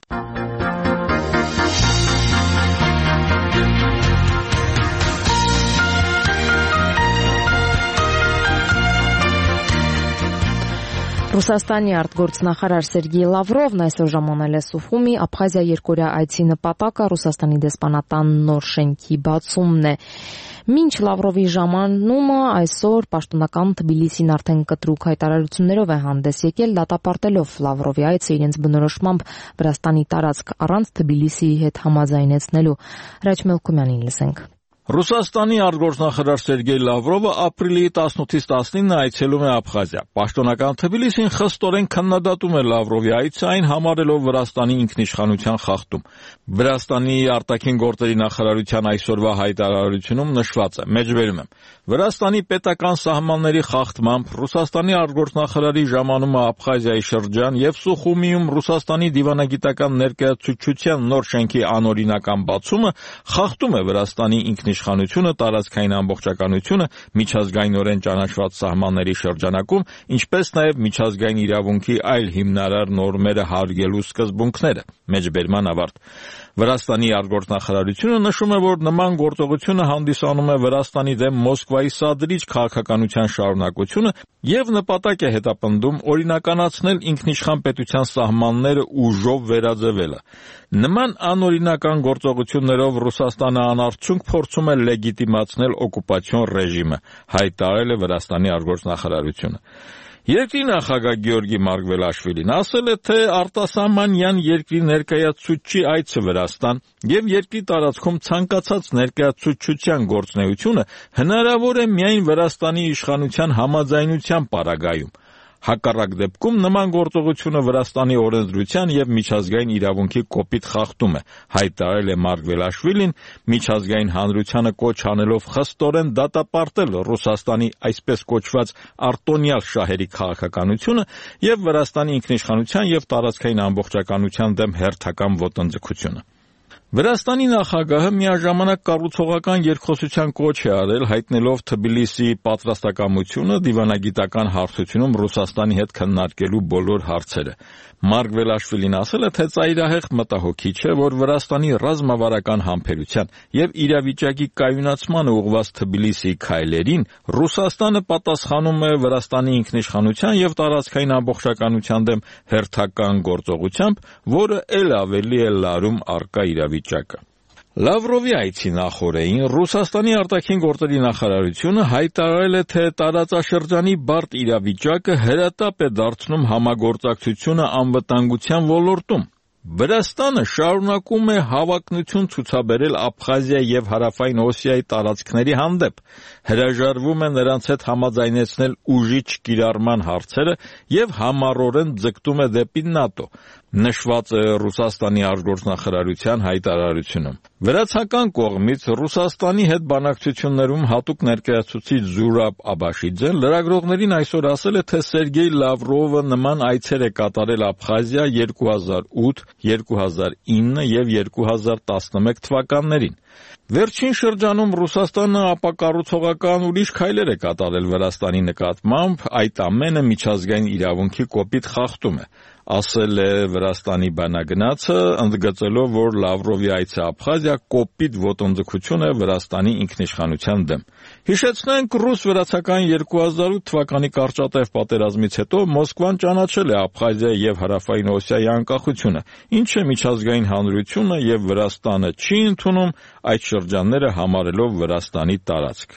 Ռուսաստանի արտգործնախարար Սերգեյ Լավրովն այսօր ժամանել է Սուխումի Աբխազիա երկօրյա այցի նպատակը Ռուսաստանի դեսպանատան նոր շենքի բացումն է։ Մինչ Լավրովի ժամանումը այսօր պաշտոնական Թբիլիսին արդեն կտրուկ հայտարարություններով է հանդես եկել, դատապարտելով Լավրովի այցը իրենց բնորոշմամբ Վրաստանի տարածք առանց Թբիլիսիի հետ համաձայնեցնելու։ Հրաչ Մելքումյանին լսենք։ Ռուսաստանի արտգործնախարար Սերգեյ Լավրովը ապրիլի 18-ից 19-ը այցելում է Աբխազիա։ Պաշտոնական Թբիլիսին խստորեն քննադատում է Լավրովի այցը, այն համարելով Վրաստանի ինքնիշխանության խախտում։ Վրաստանի արտաքին գործերի նախարարության այսօրվա հայտարարությունում նշված է. մեջբերում եմ. Վրաստանի պետական սահմանների խախտմամբ Ռուսաստանի արտգործնախարարի ժամանումը Աբխազիայի շրջան եւ Սուխումիում Ռուսաստանի դիվանագիտական ներկայացուցչության նոր շենքի անօրինական բացումը խախտում է Վրաստանի ինքնիշխանությունը, տարածքային ամբողջականությունը, միջազգայինորեն ճանաչված սահմանների շրջանակում, ինչպես նաև միջազգային իրավունքի այլ հիմնարար նորմերը հարգելու սկզբունքները։ Մեջբերման ավարտ։ Վրաստանի արտգործնախարարությունը նշում է, որ նման գործողությունը հանդիսանում է Վրաստանի դեմ Մոսկվայի սադրիչ քաղաքականության շարունակությունը եւ նպատակ է հետապնդում օրինականացնել ինքնիշխան պետության սահմանները ուժով վերաձևելը։ Նման անօրինական գործողություններով Ռուսաստանը անարդյունք փորձում է լեգիտիմացնել օկուպացիոն ռեժիմը, հայտարարել է Վրաստանի արտգործնախարարությունը։ Երկրի նախագահ Գեորգի Մարգվելաշվիլին ասել է, թե արտասահմանյան երկրի ներկայացուցչի այցը Վրաստան եւ երկրի տարածքում ցանկացած ներկայացուցչության գործունեությունը հնարավոր է միայն Վրաստանի իշխանության համաձայնության պարագայում։ Հակառակ դեպքում նման գործողությունը Վրաստանի օրենսդրության եւ միջազգային իրավունքի կոպիտ խախտում է, հայտարարել է Մարգվելաշվիլին, միջազգային հանրությանը կոչ անելով խստորեն դատապարտել Ռուսաստանի այսպես կոչված արտոնյալ շահերի քաղաքականությունը եւ Վրաստանի ինքնիշխանության եւ տարածքային ամբողջականության դեմ հերթական ոտնձգությունը։ Վրաստանի նախագահը միաժամանակ կառուցողական երկխոսության կոչ է արել, հայտնելով Թբիլիսիի պատրաստակամությունը դիվանագիտական հարթությունում Ռուսաստանի հետ քննարկելու բոլոր հարցերը։ Մարգվելաշվիլին ասել է, թե ծայրահեղ մտահոգիչ է, որ Վրաստանի ռազմավարական համբերության եւ իրավիճակի կայունացմանը ուղղված Թբիլիսիի քայլերին Ռուսաստանը պատասխանում է Վրաստանի ինքնիշխանության եւ տարածքային ամբողջականության դեմ հերթական գործողությամբ, որը ել ավելի է լարում առկա իրավիճակը։ Լավրովի այցի նախօրեին Ռուսաստանի արտաքին գործերի նախարարությունը հայտարարել է, թե տարածաշրջանի բարդ իրավիճակը հրատապ է դարձնում համագործակցությունը անվտանգության ոլորտում։ Վրաստանը շարունակում է հավակնություն ցուցաբերել Աբխազիա եւ Հարավային Օսիայի տարածքների հանդեպ, հրաժարվում է նրանց հետ համաձայնեցնել ուժի չկիրառման հարցերը եւ համառորեն ձգտում է դեպի ՆԱՏՕ։ նշված է Ռուսաստանի արտգործնախարարության հայտարարությունում։ Վերացական կողմից Ռուսաստանի հետ բանակցություններում հատուկ ներկայացուցիչ Զուրաբ Աբաշիձեն լրագրողներին այսօր ասել է, թե Սերգեյ Լավրովը նման այցեր է կատարել Աբխազիա 2008, 2009 եւ 2011 թվականներին։ Վերջին շրջանում Ռուսաստանը ապակառուցողական ուրիշ քայլեր է կատարել Վրաստանի նկատմամբ, այդ ամենը միջազգային իրավունքի կոպիտ խախտում է, ասել է Վրաստանի բանագնացը, ընդգծելով, որ Լավրովի այցը Աբխազիա կոպիտ ոտնձգություն է Վրաստանի ինքնիշխանության դեմ։ Հիշեցնենք, ռուս-վրացական 2008 թվականի կարճատև պատերազմից հետո Մոսկվան ճանաչել է Աբխազիա եւ Հարավային Օսիայի անկախությունը, ինչը միջազգային հանրությունը եւ Վրաստանը չի ընդունում, այդ շրջանները համարելով Վրաստանի տարածք։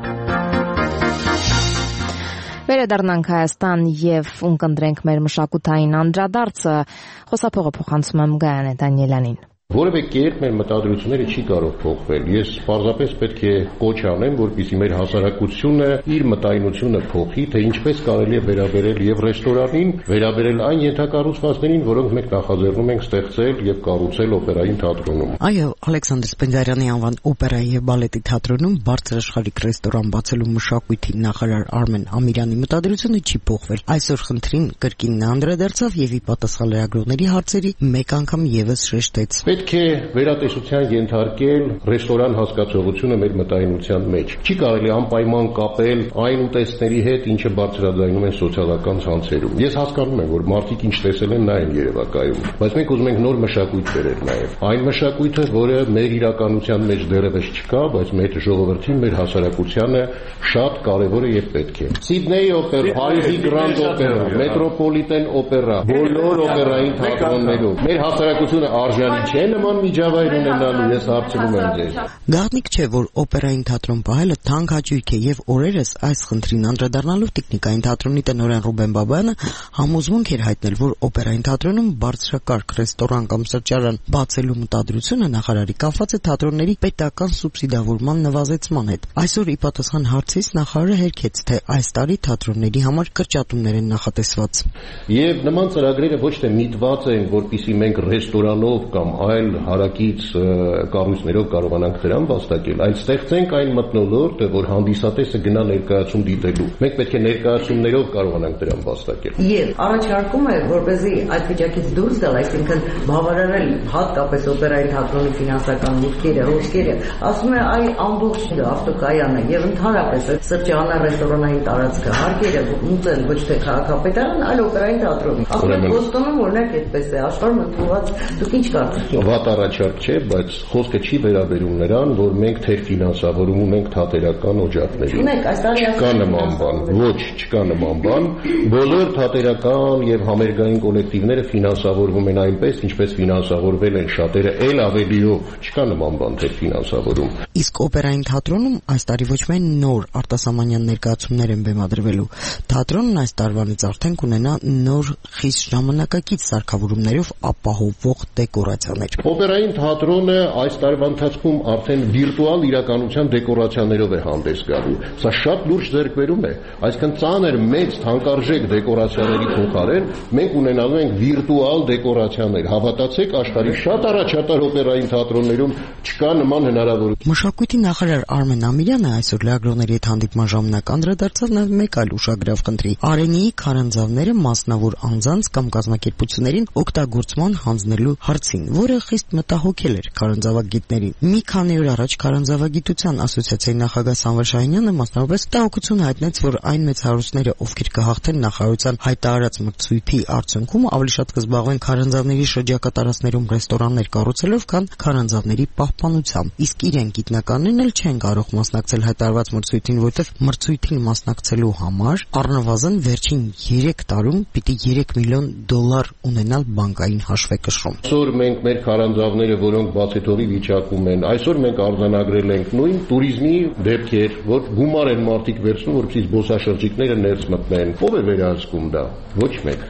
Վերադառնանք Հայաստան եւ ունկնդրենք մեր մշակութային անդրադարձը, խոսափողը փոխանցում եմ Գայանե Դանիելյանին։ Որևէ կերպ մեր մտադրությունները չի կարող փոխվել։ Ես պարզապես պետք է կոչ անեմ, որպեսզի մեր հասարակությունը իր մտայնությունը փոխի, թե ինչպես կարելի է վերաբերել եւ ռեստորանին, վերաբերել այն ենթակառուցվածքներին, որոնք մենք նախաձեռնում ենք ստեղծել եւ կառուցել օպերային թատրոնում։ Այո, Ալեքսանդր Սպենդիարյանի անվան օպերայի եւ բալետի թատրոնում բարձրաշխարհիկ ռեստորան բացելու մշակույթի նախարար Արմեն Ամիրյանի մտադրությունը չի փոխվել։ Այսօր խնդրին կրկին նա անդրադարձավ եւ ի պատասխան լրագրողների հարցերի մեկ անգամ եւս շեշտեց. Պետք է վերատեսության ենթարկել ռեստորան հասկացողությունը մեր մտայնության մեջ։ Չի կարելի անպայման կապել այն ուտեստների հետ, ինչը բարձրաձայնում են սոցիալական ցանցերում։ Ես հասկանում եմ, որ մարդիկ ինչ տեսել են, նա են երևակայում, բայց մենք ուզում ենք նոր մշակույթ բերել նաև։ Այն մշակույթը, որը մեր իրականության մեջ դեռևս չկա, բայց մեր ժողովրդին, մեր հասարակությանը շատ կարևոր է եւ պետք է։ Սիդնեյի օպերա, Փարիզի Գրանդ օպերա, Մետրոպոլիտեն օպերա, բոլոր օպերային թատրոններում մեր հասարակությունը արժանի չէ նման միջավայր ունենալու, ես հարցնում եմ ձեզ։ Գաղտնիք չէ, որ օպերային թատրոն պահելը թանկ հաճույք է եւ օրերս այս խնդրին անդրադառնալով տեխնիկային թատրոնի տնօրեն Ռուբեն Բաբայանը համոզմունք էր հայտնել, որ օպերային թատրոնում բարձրակարգ ռեստորան կամ սրճարան բացելու մտադրությունը նախարարի կապված է թատրոնների պետական սուբսիդավորման նվազեցման հետ։ Այսօր ի պատասխան հարցից նախարարը հերքեց, թե այս տարի թատրոնների համար կրճատումներ են նախատեսված։ Եվ նման ծրագրերը ոչ թե միտված են, որպեսզի մենք ռեստորանով կամ այլ հարակից կառույցներով կարողանանք դրան վաստակել, այլ ստեղծենք այն մթնոլորտը, որ հանդիսատեսը գնա ներկայացում դիտելու։ Մենք պետք է ներկայացումներով կարողանանք դրան վաստակել։ Եվ առաջարկում է, որպեսզի այդ վիճակից դուրս գալ, այսինքն բավարարել հատկապես օպերային թատրոնի ֆինանսական հոսքերը, ասում է այ ամբողջ ավտոկայանը եւ ընդհանրապես սրճարանը, ռեստորանային տարածքը հարկերը մուծել ոչ թե քաղաքապետարան, այլ օպերային թատրոնի։ Ախր Բոստոնում օրինակ այդպես է, աշխարհում ընդունված, դուք ինչ կարծիք եք։ Վատ առաջարկ չէ, բայց խոսքը չի վերաբերում նրան, որ մենք թերֆինանսավորում ունենք թատերական օջախների։ Չկա նման բան, ոչ, չկա նման բան։ Բոլոր թատերական եւ համերգային կոլեկտիվները ֆինանսավորվում են այնպես, ինչպես ֆինանսավորվել են շատերը, ել ավելիով։ Չկա նման բան թերֆինանսավորում։ Իսկ օպերային թատրոնում այս տարի ոչ միայն նոր արտասահմանյան ներկայացումներ են բեմադրվելու, թատրոնն այս տարվանից արդեն կունենա նոր խիստ ժամանակակից սարքավորումներով ապահովող դեկորացիաներ։ Օպերային թատրոնը այս տարվա ընթացքում արդեն վիրտուալ իրականության դեկորացիաներով է հանդես գալու։ Սա շատ լուրջ ձեռքբերում է, այսինքն ծանր մեծ թանկարժեք դեկորացիաների փոխարեն մենք ունենալու ենք վիրտուալ դեկորացիաներ։ Հավատացեք, աշխարհի շատ առաջատար օպերային թատրոններում չկա նման հնարավորություն։ Մշակույթի նախարար Արմեն Ամիրյանը այսօր լրագրողների հետ հանդիպման ժամանակ անդրադարձավ նաև մեկ այլ ուշագրավ խնդրի՝ Արենիի քարանձավները մասնավոր անձանց կամ կազմակերպություններին օգտագործման հանձնելու հարցին, որը խիստ մտահոգել էր քարանձավագիտներին։ Մի քանի օր առաջ Քարանձավագիտության ասոցիացիայի նախագահ Սամվել Շահինյանը մասնավորապես մտահոգություն հայտնեց, որ այն մեծ հարուստները, ովքեր կհաղթեն նախարարության հայտարարած մրցույթի արդյունքում, ավելի շատ կզբաղվեն քարանձավների շրջակա տարածքներում ռեստորաններ կառուցելով, քան քարանձավների պահպանությամբ։ Իսկ իրենք գիտնականներն էլ չեն կարող մասնակցել հայտարարված մրցույթին, որտեղ մրցույթին մասնակցելու համար առնվազն վերջին 3 տարում պիտի $3 միլիոն ունենալ բանկային հաշվեկշռում։ Այսօր մենք մեր քարանձավները, որոնք բացեթողի վիճակում են, այսօր մենք արձանագրել ենք նույն туриզմի դեպքեր, որ գումար են մարդիկ վերցնում, որպեսզի զբոսաշրջիկները ներս մտնեն։ Ո՞վ է վերահսկում դա։ Ոչ մեկ։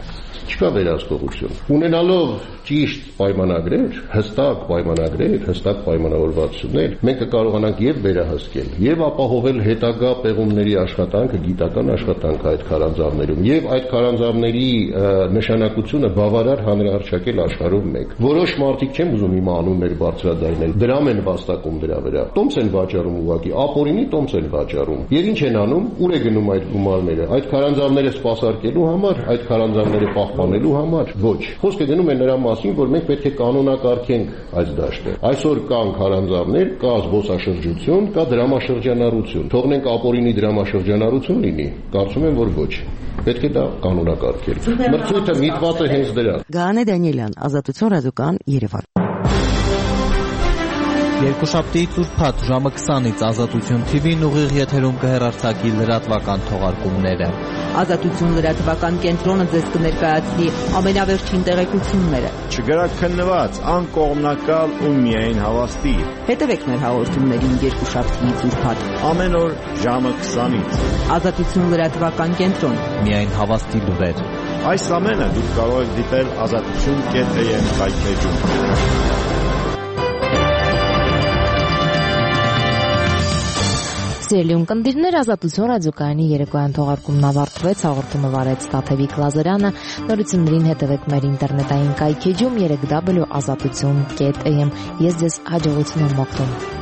Չկա վերահսկողություն։ Ունենալով ճիշտ պայմանագրեր, հստակ պայմանավորվածություններ, մենք կկարողանանք եւ վերահսկել, եւ ապահովել հետագա պեղումների աշխատանքը, գիտական աշխատանքը այդ քարանձավներում, եւ այդ քարանձավների նշանակությունը բավարար հանրահռչակել աշխարհում մեկ։ Որոշ մարդիկ չեմ ուզում իմ անուններ բարձրադայնել, դրամ են վաստակում դրա վրա։ Տոմս են վաճառում ուղղակի, ապօրինի տոմս են վաճառում։ Եվ ինչ են անում, ուր է գնում այդ գումարները։ Այդ քարանձավները սպասարկելու համար, այդ քարանձավները պահպանելու համար, ոչ։ Խոսքը գնում է նրա մասին, որ մենք պետք է կանոնակարգենք այս դաշտը։ Այսօր կան քարանձավներ, կա զբոսաշրջություն, կա դրամաշրջանառություն։ Թողնենք ապօրինի դրամաշրջանառություն լինի։ Կարծում եմ, որ ոչ։ Պետք է դա կանոնակարգել։ Մրցույթը միտված է հենց դրան։ Գայանե Դանիելյան, Ազատություն ռադիոկան, Երևան։ Երկուշաբթի ծուրփաթ ժամը 20-ից Ազատություն TV-ն ուղիղ եթերում կհեռարձակի լրատվական թողարկումները։ Ազատություն լրատվական կենտրոնը ձեզ կներկայացնի ամենավերջին տեղեկությունները։ Չգրաքննված, անկողմնակալ ու միայն հավաստի։ Հետևեք մեր հաղորդումներին երկուշաբթի ծուրփաթ ամեն օր ժամը 20-ից։ Ազատություն լրատվական կենտրոն։ Միայն հավաստի լուրեր։ Այս ամենը դուք կարող եք դիտել azatutun.am կայքեջում։ Սիրելի ունկնդիրներ, Ազատություն ռադիոկայանի երեկոյան թողարկումն ավարտվեց, հաղորդումը վարեց Տաթևիկ Լազարյանը, նորություններին հետևեք մեր ինտերնետային կայքեջում www.azatutun.am։ Ես ձեզ հաջողություն եմ մաղթում։